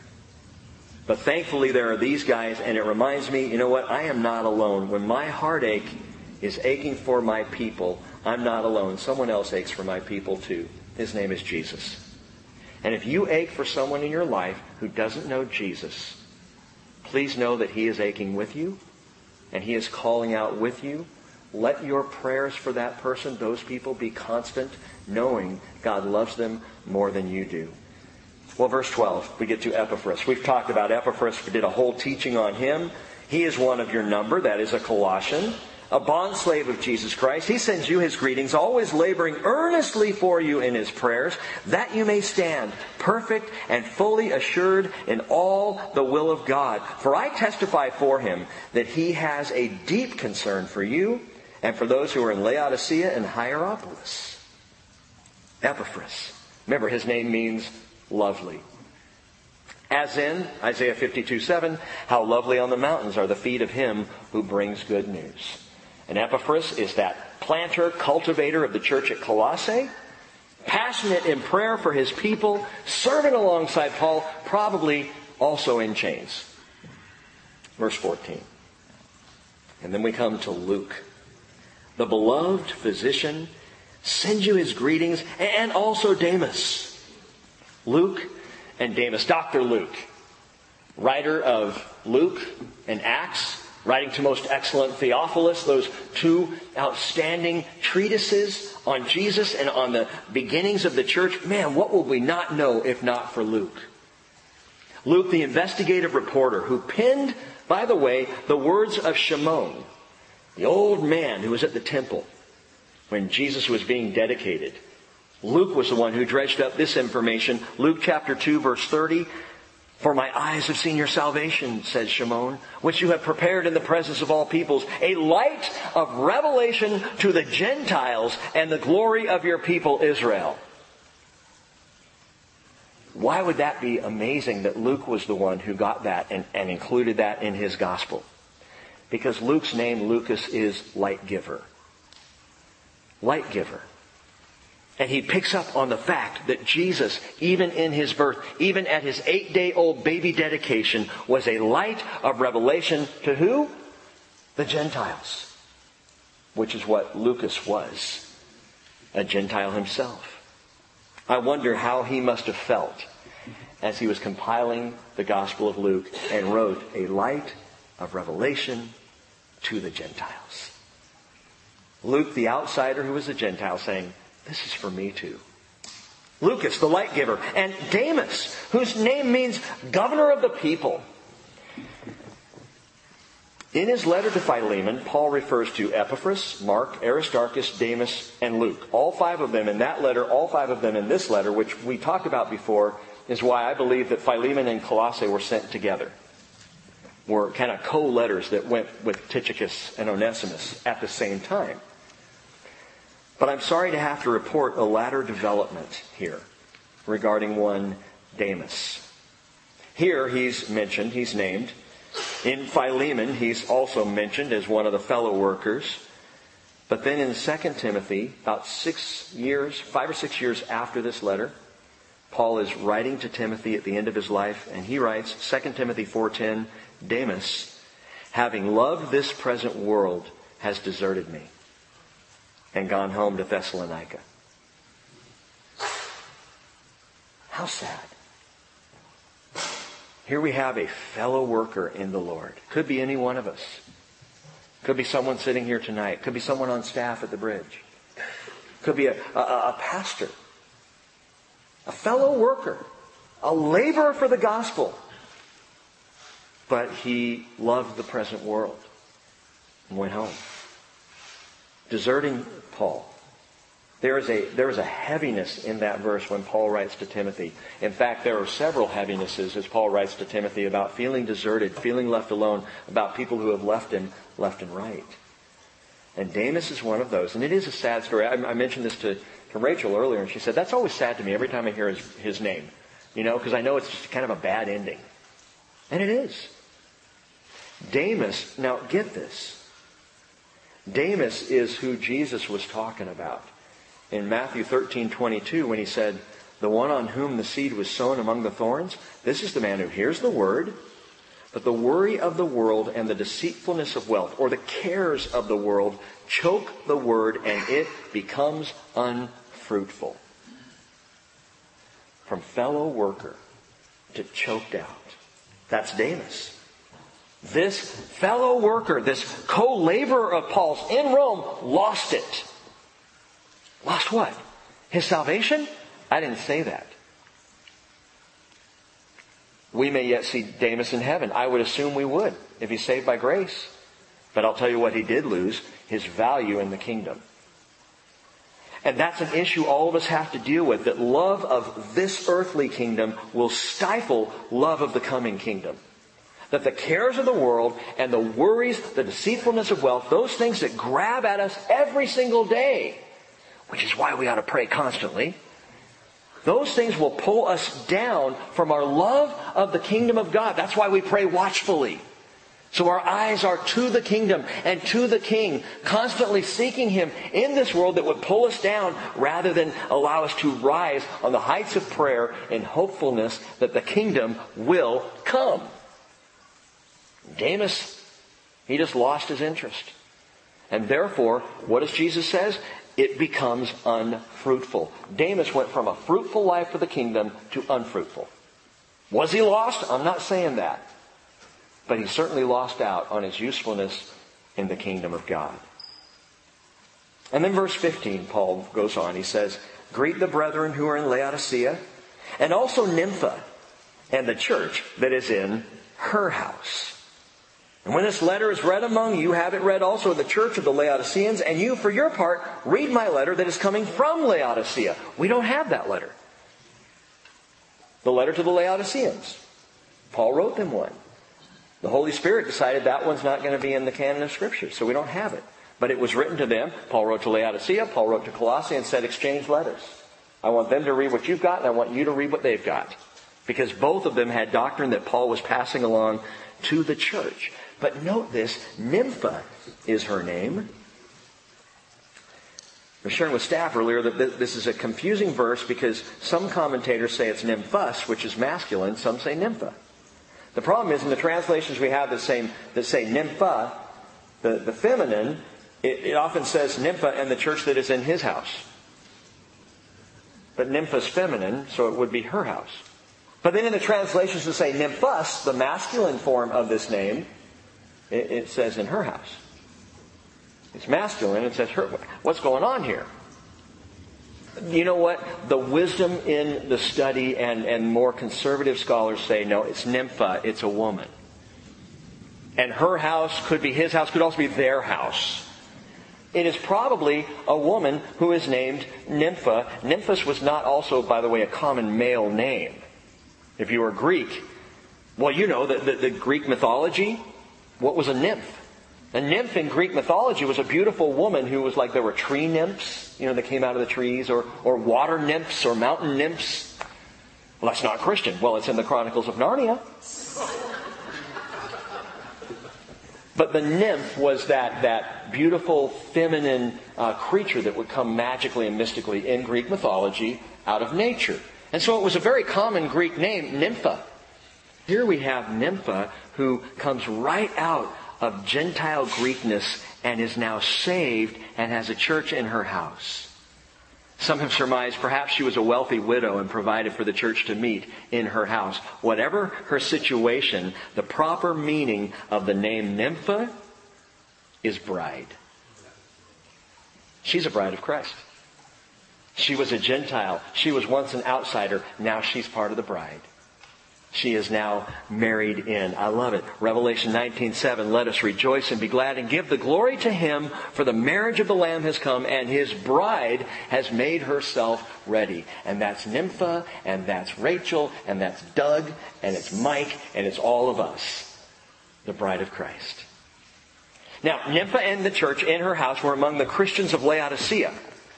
But thankfully there are these guys, and it reminds me, you know what, I am not alone. When my heartache is aching for my people, I'm not alone. Someone else aches for my people too. His name is Jesus. And if you ache for someone in your life who doesn't know Jesus, please know that He is aching with you, and He is calling out with you. Let your prayers for that person, those people, be constant, knowing God loves them more than you do. Well, verse 12, we get to Epaphras. We've talked about Epaphras. We did a whole teaching on him. He is one of your number, that is a Colossian, a bondslave of Jesus Christ. He sends you his greetings, always laboring earnestly for you in his prayers, that you may stand perfect and fully assured in all the will of God. For I testify for him that he has a deep concern for you and for those who are in Laodicea and Hierapolis. Epaphras. Remember, his name means lovely. As in Isaiah 52:7, how lovely on the mountains are the feet of him who brings good news. And Epaphras is that planter, cultivator of the church at Colossae, passionate in prayer for his people, serving alongside Paul, probably also in chains. Verse 14. And then we come to Luke. The beloved physician sends you his greetings, and also Demas. Luke and Demas. Dr. Luke, writer of Luke and Acts, writing to most excellent Theophilus, those two outstanding treatises on Jesus and on the beginnings of the church. Man, what would we not know if not for Luke? Luke, the investigative reporter who penned, by the way, the words of Shimon, the old man who was at the temple when Jesus was being dedicated. Luke was the one who dredged up this information. Luke chapter 2, verse 30. For my eyes have seen your salvation, says Shimon, which you have prepared in the presence of all peoples, a light of revelation to the Gentiles and the glory of your people Israel. Why would that be amazing that Luke was the one who got that and included that in his gospel? Because Luke's name, Lucas, is light giver. Light giver. And he picks up on the fact that Jesus, even in his birth, even at his 8-day-old baby dedication, was a light of revelation to who? The Gentiles. Which is what Lucas was. A Gentile himself. I wonder how he must have felt as he was compiling the Gospel of Luke and wrote a light of revelation to the Gentiles. Luke, the outsider who was a Gentile, saying, this is for me too. Lucas, the light giver, and Demas, whose name means governor of the people. In his letter to Philemon, Paul refers to Epaphras, Mark, Aristarchus, Demas, and Luke. All five of them in that letter, all five of them in this letter, which we talked about before, is why I believe that Philemon and Colossae were sent together. Were kind of co-letters that went with Tychicus and Onesimus at the same time. But I'm sorry to have to report a latter development here regarding one Demas. Here he's mentioned, he's named. In Philemon, he's also mentioned as one of the fellow workers. But then in 2 Timothy, about 5 or 6 years after this letter, Paul is writing to Timothy at the end of his life, and he writes, 2 Timothy 4:10, Demas, having loved this present world, has deserted me and gone home to Thessalonica. How sad. Here we have a fellow worker in the Lord. Could be any one of us. Could be someone sitting here tonight. Could be someone on staff at the bridge. Could be a pastor. A fellow worker. A laborer for the gospel. But he loved the present world and went home. Deserting Paul. There is a heaviness in that verse when Paul writes to Timothy. In fact, there are several heavinesses as Paul writes to Timothy about feeling deserted, feeling left alone, about people who have left him left and right. And Demas is one of those. And it is a sad story. I mentioned this to Rachel earlier, and she said, that's always sad to me every time I hear his name. Because I know it's just kind of a bad ending. And it is. Demas, now get this. Demas is who Jesus was talking about. In Matthew 13:22, when he said, the one on whom the seed was sown among the thorns, this is the man who hears the word, but the worry of the world and the deceitfulness of wealth, or the cares of the world, choke the word and it becomes unfruitful. From fellow worker to choked out. That's Demas. This fellow worker, this co-laborer of Paul's in Rome, lost it. Lost what? His salvation? I didn't say that. We may yet see Demas in heaven. I would assume we would, if he's saved by grace. But I'll tell you what he did lose, his value in the kingdom. And that's an issue all of us have to deal with, that love of this earthly kingdom will stifle love of the coming kingdom. That the cares of the world and the worries, the deceitfulness of wealth, those things that grab at us every single day, which is why we ought to pray constantly, those things will pull us down from our love of the kingdom of God. That's why we pray watchfully. So our eyes are to the kingdom and to the King, constantly seeking Him in this world that would pull us down rather than allow us to rise on the heights of prayer in hopefulness that the kingdom will come. Demas, he just lost his interest. And therefore, what does Jesus says? It becomes unfruitful. Demas went from a fruitful life for the kingdom to unfruitful. Was he lost? I'm not saying that. But he certainly lost out on his usefulness in the kingdom of God. And then verse 15, Paul goes on. He says, greet the brethren who are in Laodicea, and also Nympha, and the church that is in her house. And when this letter is read among you, have it read also in the church of the Laodiceans, and you, for your part, read my letter that is coming from Laodicea. We don't have that letter. The letter to the Laodiceans. Paul wrote them one. The Holy Spirit decided that one's not going to be in the canon of Scripture, so we don't have it. But it was written to them. Paul wrote to Laodicea, Paul wrote to Colossae, and said, exchange letters. I want them to read what you've got, and I want you to read what they've got. Because both of them had doctrine that Paul was passing along to the church. But note this, Nympha is her name. I was sharing with staff earlier that this is a confusing verse because some commentators say it's nymphus, which is masculine. Some say nympha. The problem is in the translations we have that say nympha, the feminine, it often says nympha and the church that is in his house. But nympha's feminine, so it would be her house. But then in the translations that say nymphus, the masculine form of this name, it says in her house. It's masculine. It says her. What's going on here? You know what? The wisdom in the study and more conservative scholars say, no, it's Nympha, it's a woman. And her house could be his house, could also be their house. It is probably a woman who is named Nympha. Nymphos was not also, by the way, a common male name. If you were Greek, well, you know, the Greek mythology, what was a nymph? A nymph in Greek mythology was a beautiful woman who was like, there were tree nymphs, you know, that came out of the trees, or water nymphs, or mountain nymphs. Well, that's not Christian. Well, it's in the Chronicles of Narnia. But the nymph was that beautiful feminine creature that would come magically and mystically in Greek mythology out of nature. And so it was a very common Greek name, Nympha. Here we have Nympha, who comes right out of Gentile Greekness and is now saved and has a church in her house. Some have surmised perhaps she was a wealthy widow and provided for the church to meet in her house. Whatever her situation, the proper meaning of the name Nympha is bride. She's a bride of Christ. She was a Gentile. She was once an outsider. Now she's part of the bride. She is now married in. I love it. Revelation 19:7. Let us rejoice and be glad and give the glory to Him, for the marriage of the Lamb has come and His bride has made herself ready. And that's Nympha, and that's Rachel, and that's Doug, and it's Mike, and it's all of us. The bride of Christ. Now, Nympha and the church in her house were among the Christians of Laodicea.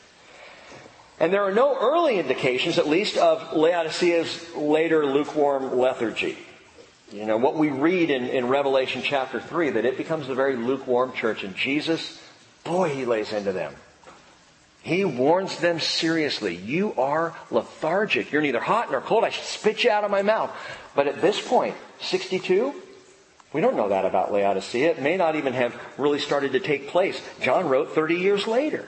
And there are no early indications, at least, of Laodicea's later lukewarm lethargy. You know, what we read in Revelation chapter 3, that it becomes a very lukewarm church. And Jesus, boy, He lays into them. He warns them seriously. You are lethargic. You're neither hot nor cold. I should spit you out of my mouth. But at this point, 62, we don't know that about Laodicea. It may not even have really started to take place. John wrote 30 years later.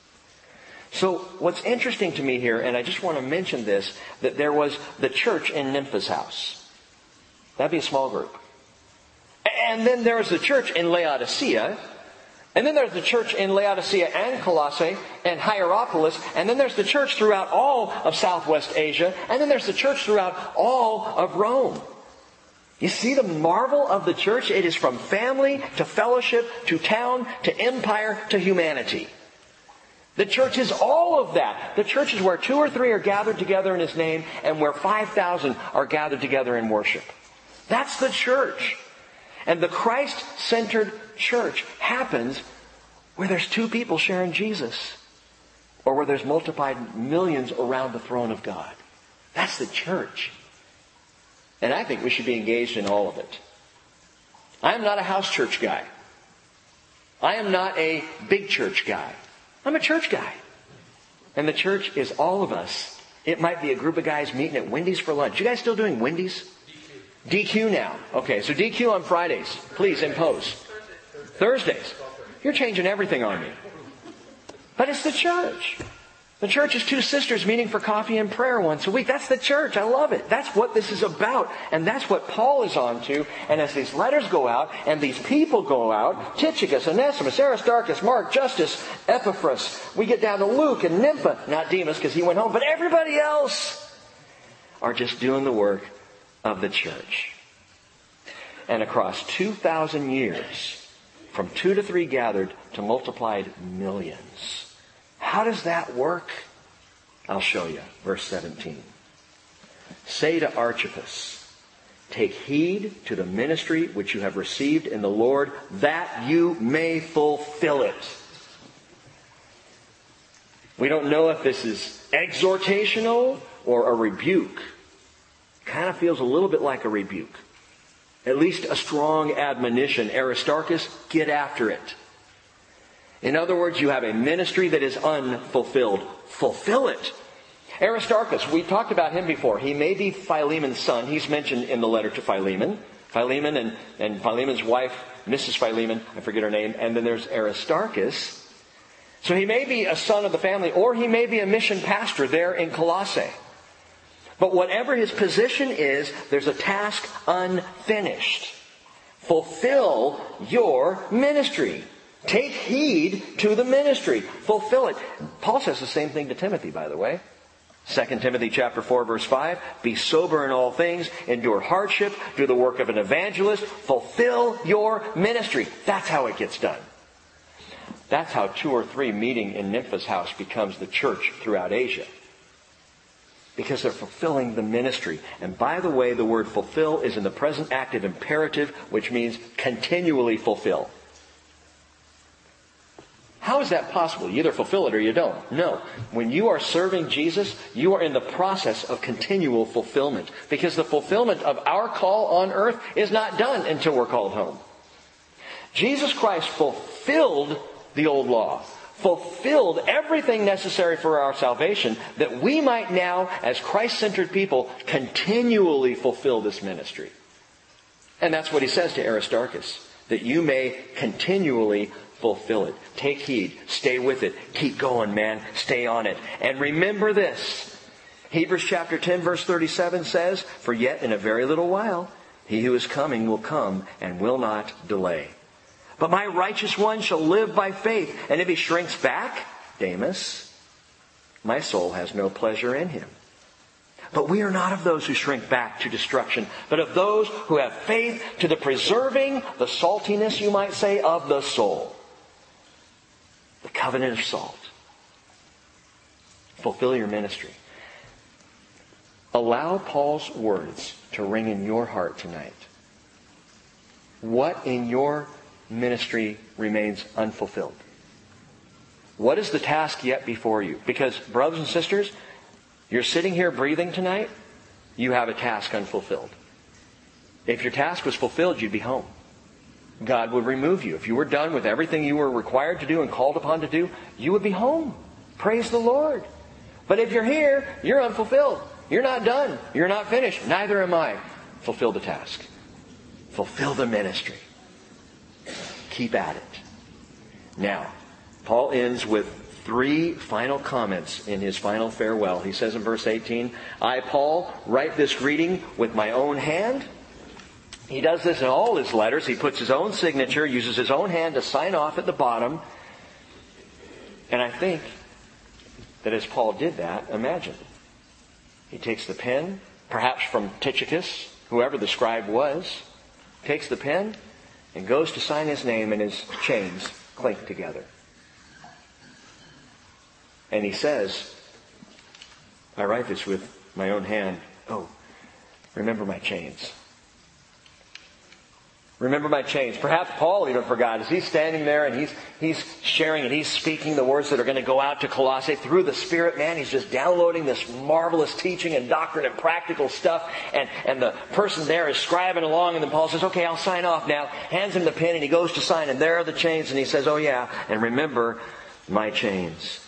So what's interesting to me here, and I just want to mention this, that there was the church in Nympha's house. That'd be a small group. And then there's the church in Laodicea. And then there's the church in Laodicea and Colossae and Hierapolis. And then there's the church throughout all of Southwest Asia. And then there's the church throughout all of Rome. You see the marvel of the church? It is from family to fellowship to town to empire to humanity. The church is all of that. The church is where 2 or 3 are gathered together in His name and where 5,000 are gathered together in worship. That's the church. And the Christ-centered church happens where there's 2 people sharing Jesus, or where there's multiplied millions around the throne of God. That's the church. And I think we should be engaged in all of it. I am not a house church guy. I am not a big church guy. I'm a church guy. And the church is all of us. It might be a group of guys meeting at Wendy's for lunch. You guys still doing Wendy's? DQ now. Okay, so DQ on Fridays. Please impose. Thursdays. You're changing everything on me. But it's the church. The church is 2 sisters meeting for coffee and prayer once a week. That's the church. I love it. That's what this is about. And that's what Paul is on to. And as these letters go out and these people go out, Tychicus, Onesimus, Aristarchus, Mark, Justus, Epaphras, we get down to Luke and Nympha, not Demas because he went home, but everybody else are just doing the work of the church. And across 2,000 years, from 2 to 3 gathered to multiplied millions. How does that work? I'll show you. Verse 17. Say to Archippus, take heed to the ministry which you have received in the Lord, that you may fulfill it. We don't know if this is exhortational or a rebuke. Kind of feels a little bit like a rebuke. At least a strong admonition. Aristarchus, get after it. In other words, you have a ministry that is unfulfilled. Fulfill it. Aristarchus, we talked about him before. He may be Philemon's son. He's mentioned in the letter to Philemon. Philemon and Philemon's wife, Mrs. Philemon, I forget her name. And then there's Aristarchus. So he may be a son of the family, or he may be a mission pastor there in Colossae. But whatever his position is, there's a task unfinished. Fulfill your ministry. Take heed to the ministry. Fulfill it. Paul says the same thing to Timothy, by the way. 2 Timothy chapter 4, verse 5. Be sober in all things. Endure hardship. Do the work of an evangelist. Fulfill your ministry. That's how it gets done. That's how 2 or 3 meeting in Nympha's house becomes the church throughout Asia. Because they're fulfilling the ministry. And by the way, the word fulfill is in the present active imperative, which means continually fulfill. How is that possible? You either fulfill it or you don't. No. When you are serving Jesus, you are in the process of continual fulfillment. Because the fulfillment of our call on earth is not done until we're called home. Jesus Christ fulfilled the old law. Fulfilled everything necessary for our salvation, that we might now, as Christ-centered people, continually fulfill this ministry. And that's what he says to Aristarchus, that you may continually fulfill it. Take heed. Stay with it. Keep going, man. Stay on it. And remember this. Hebrews chapter 10, verse 37 says, For yet in a very little while, he who is coming will come and will not delay. But my righteous one shall live by faith. And if he shrinks back, Demas, my soul has no pleasure in him. But we are not of those who shrink back to destruction, but of those who have faith to the preserving, the saltiness, you might say, of the soul. The covenant of salt. Fulfill your ministry. Allow Paul's words to ring in your heart tonight. What in your ministry remains unfulfilled? What is the task yet before you? Because, brothers and sisters, you're sitting here breathing tonight, you have a task unfulfilled. If your task was fulfilled, you'd be home. God would remove you. If you were done with everything you were required to do and called upon to do, you would be home. Praise the Lord. But if you're here, you're unfulfilled. You're not done. You're not finished. Neither am I. Fulfill the task. Fulfill the ministry. Keep at it. Now, Paul ends with 3 final comments in his final farewell. He says in verse 18, I, Paul, write this greeting with my own hand. He does this in all his letters. He puts his own signature, uses his own hand to sign off at the bottom. And I think that as Paul did that, imagine. He takes the pen, perhaps from Tychicus, whoever the scribe was, takes the pen and goes to sign his name, and his chains clink together. And he says, I write this with my own hand. Oh, remember my chains. Remember my chains. Perhaps Paul even forgot as he's standing there and he's sharing and he's speaking the words that are going to go out to Colossae through the Spirit. Man, he's just downloading this marvelous teaching and doctrine and practical stuff. And the person there is scribing along, and then Paul says, okay, I'll sign off now. Hands him the pen and he goes to sign, and there are the chains, and he says, oh yeah, and remember my chains.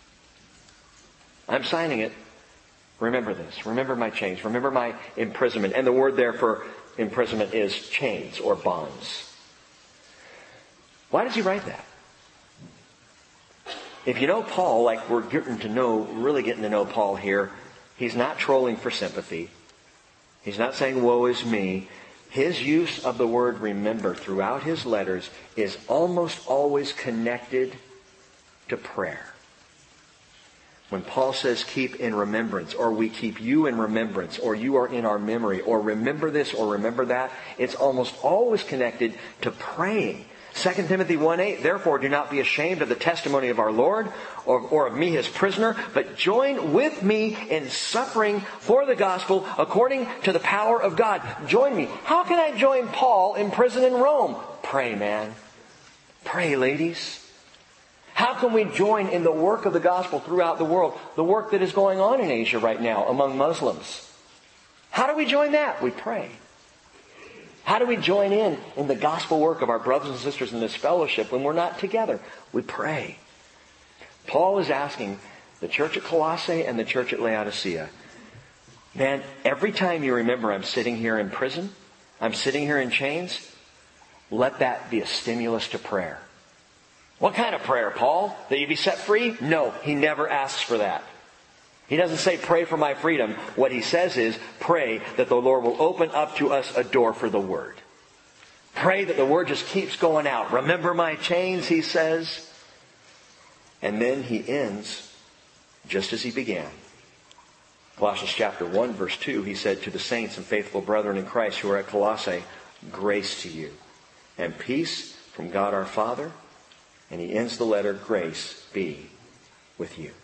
I'm signing it. Remember this. Remember my chains. Remember my imprisonment. And the word there for imprisonment is chains or bonds. Why does he write that? If you know Paul, like we're really getting to know Paul here, he's not trolling for sympathy. He's not saying, woe is me. His use of the word remember throughout his letters is almost always connected to prayer. When Paul says keep in remembrance, or we keep you in remembrance, or you are in our memory, or remember this or remember that, it's almost always connected to praying. 2 Timothy 1:8, therefore do not be ashamed of the testimony of our Lord, or of me his prisoner, but join with me in suffering for the gospel according to the power of God. Join me. How can I join Paul in prison in Rome? Pray, man. Pray, ladies. How can we join in the work of the gospel throughout the world? The work that is going on in Asia right now among Muslims. How do we join that? We pray. How do we join in the gospel work of our brothers and sisters in this fellowship when we're not together? We pray. Paul is asking the church at Colossae and the church at Laodicea, man, every time you remember I'm sitting here in prison, I'm sitting here in chains, let that be a stimulus to prayer. What kind of prayer, Paul? That you be set free? No, he never asks for that. He doesn't say pray for my freedom. What he says is pray that the Lord will open up to us a door for the Word. Pray that the word just keeps going out. Remember my chains, he says. And then he ends just as he began. Colossians chapter 1, verse 2, he said, to the saints and faithful brethren in Christ who are at Colossae, grace to you and peace from God our Father. And he ends the letter, grace be with you.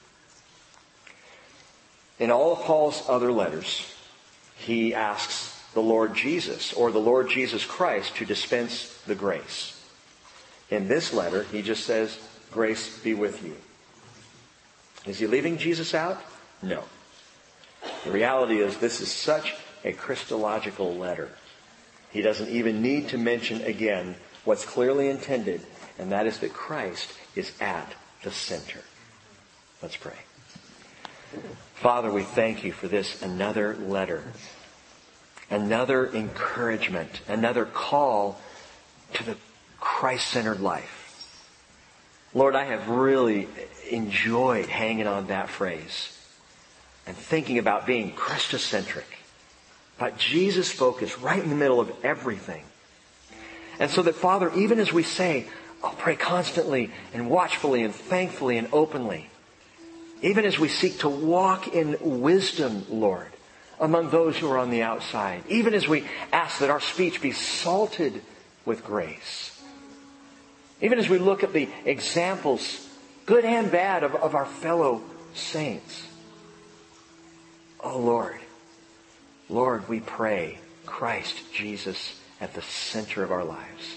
In all of Paul's other letters, he asks the Lord Jesus or the Lord Jesus Christ to dispense the grace. In this letter, he just says, grace be with you. Is he leaving Jesus out? No. The reality is this is such a Christological letter. He doesn't even need to mention again what's clearly intended, and that is that Christ is at the center. Let's pray. Father, we thank you for this another letter, another encouragement, another call to the Christ-centered life. Lord, I have really enjoyed hanging on that phrase and thinking about being Christocentric, about Jesus focused right in the middle of everything. And so that, Father, even as we say, I'll pray constantly and watchfully and thankfully and openly, even as we seek to walk in wisdom, Lord, among those who are on the outside, even as we ask that our speech be salted with grace, even as we look at the examples, good and bad, of our fellow saints. Oh Lord, we pray Christ Jesus at the center of our lives.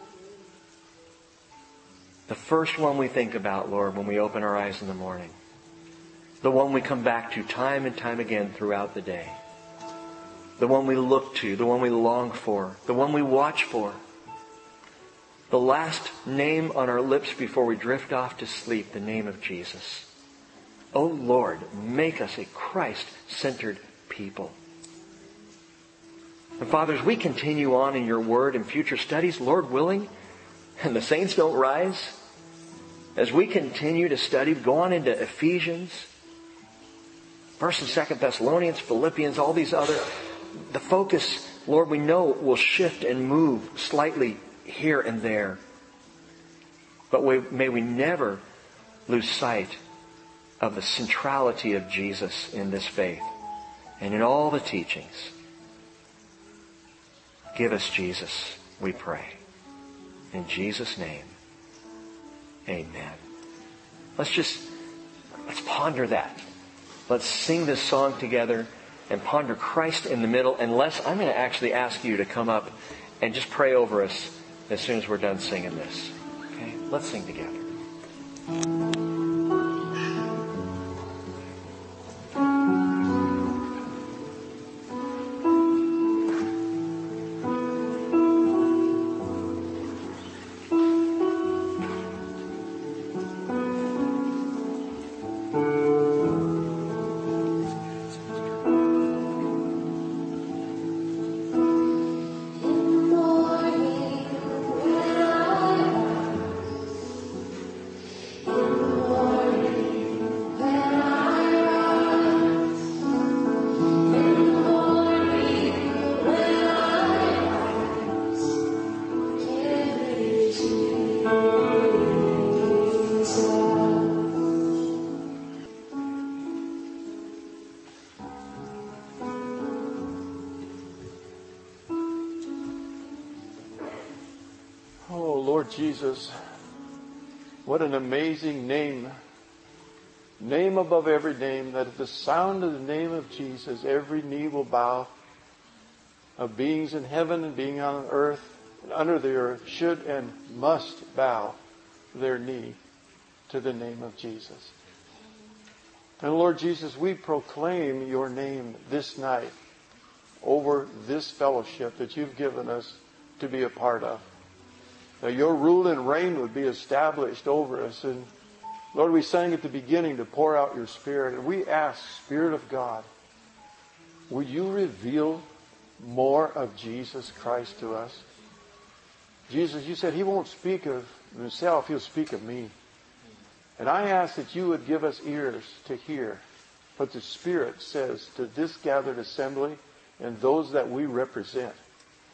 The first one we think about, Lord, when we open our eyes in the morning. The one we come back to time and time again throughout the day. The one we look to, the one we long for, the one we watch for. The last name on our lips before we drift off to sleep, the name of Jesus. Oh Lord, make us a Christ-centered people. And Father, as we continue on in your word and future studies, Lord willing, and the saints don't rise, as we continue to study, go on into Ephesians, 1st and 2nd Thessalonians, Philippians, all these other, the focus, Lord, we know will shift and move slightly here and there. But may we never lose sight of the centrality of Jesus in this faith and in all the teachings. Give us Jesus, we pray. In Jesus' name, amen. Let's ponder that. Let's sing this song together and ponder Christ in the middle. Unless I'm going to actually ask you to come up and just pray over us as soon as we're done singing this. Okay? Let's sing together. Jesus, what an amazing name. Name above every name, that at the sound of the name of Jesus, every knee will bow, of beings in heaven and being on earth and under the earth should and must bow their knee to the name of Jesus. And Lord Jesus, we proclaim your name this night over this fellowship that you've given us to be a part of. That your rule and reign would be established over us. And Lord, we sang at the beginning to pour out your Spirit. And we ask, Spirit of God, will you reveal more of Jesus Christ to us? Jesus, you said he won't speak of himself, he'll speak of me. And I ask that you would give us ears to hear what the Spirit says to this gathered assembly and those that we represent.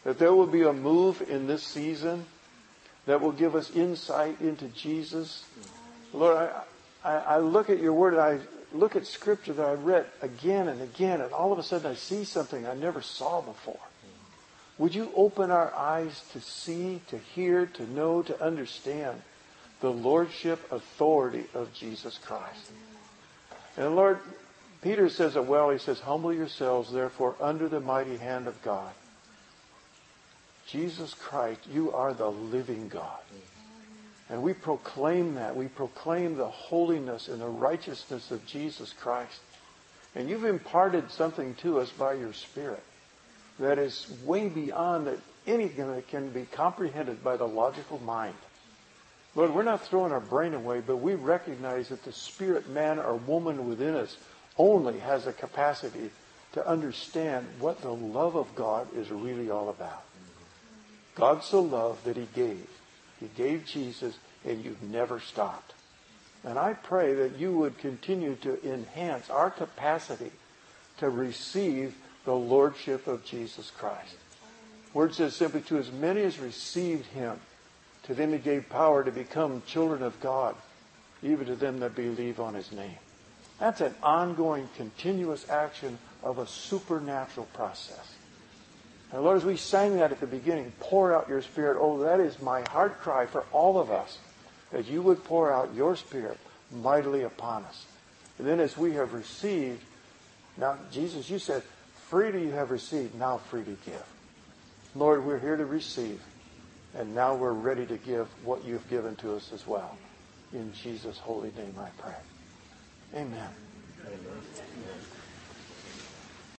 That there will be a move in this season that will give us insight into Jesus. Lord, I look at your word and I look at scripture that I've read again and again, and all of a sudden I see something I never saw before. Would you open our eyes to see, to hear, to know, to understand the lordship authority of Jesus Christ? And Lord, Peter says it well. He says, humble yourselves, therefore, under the mighty hand of God. Jesus Christ, you are the living God. And we proclaim that. We proclaim the holiness and the righteousness of Jesus Christ. And you've imparted something to us by your Spirit that is way beyond anything that can be comprehended by the logical mind. Lord, we're not throwing our brain away, but we recognize that the spirit man or woman within us only has a capacity to understand what the love of God is really all about. God so loved that He gave. He gave Jesus, and you've never stopped. And I pray that you would continue to enhance our capacity to receive the lordship of Jesus Christ. Word says simply, to as many as received Him, to them He gave power to become children of God, even to them that believe on His name. That's an ongoing, continuous action of a supernatural process. And Lord, as we sang that at the beginning, pour out your Spirit. Oh, that is my heart cry for all of us, that you would pour out your Spirit mightily upon us. And then as we have received, now, Jesus, you said, freely you have received, now freely give. Lord, we're here to receive, and now we're ready to give what you've given to us as well. In Jesus' holy name I pray. Amen. Amen.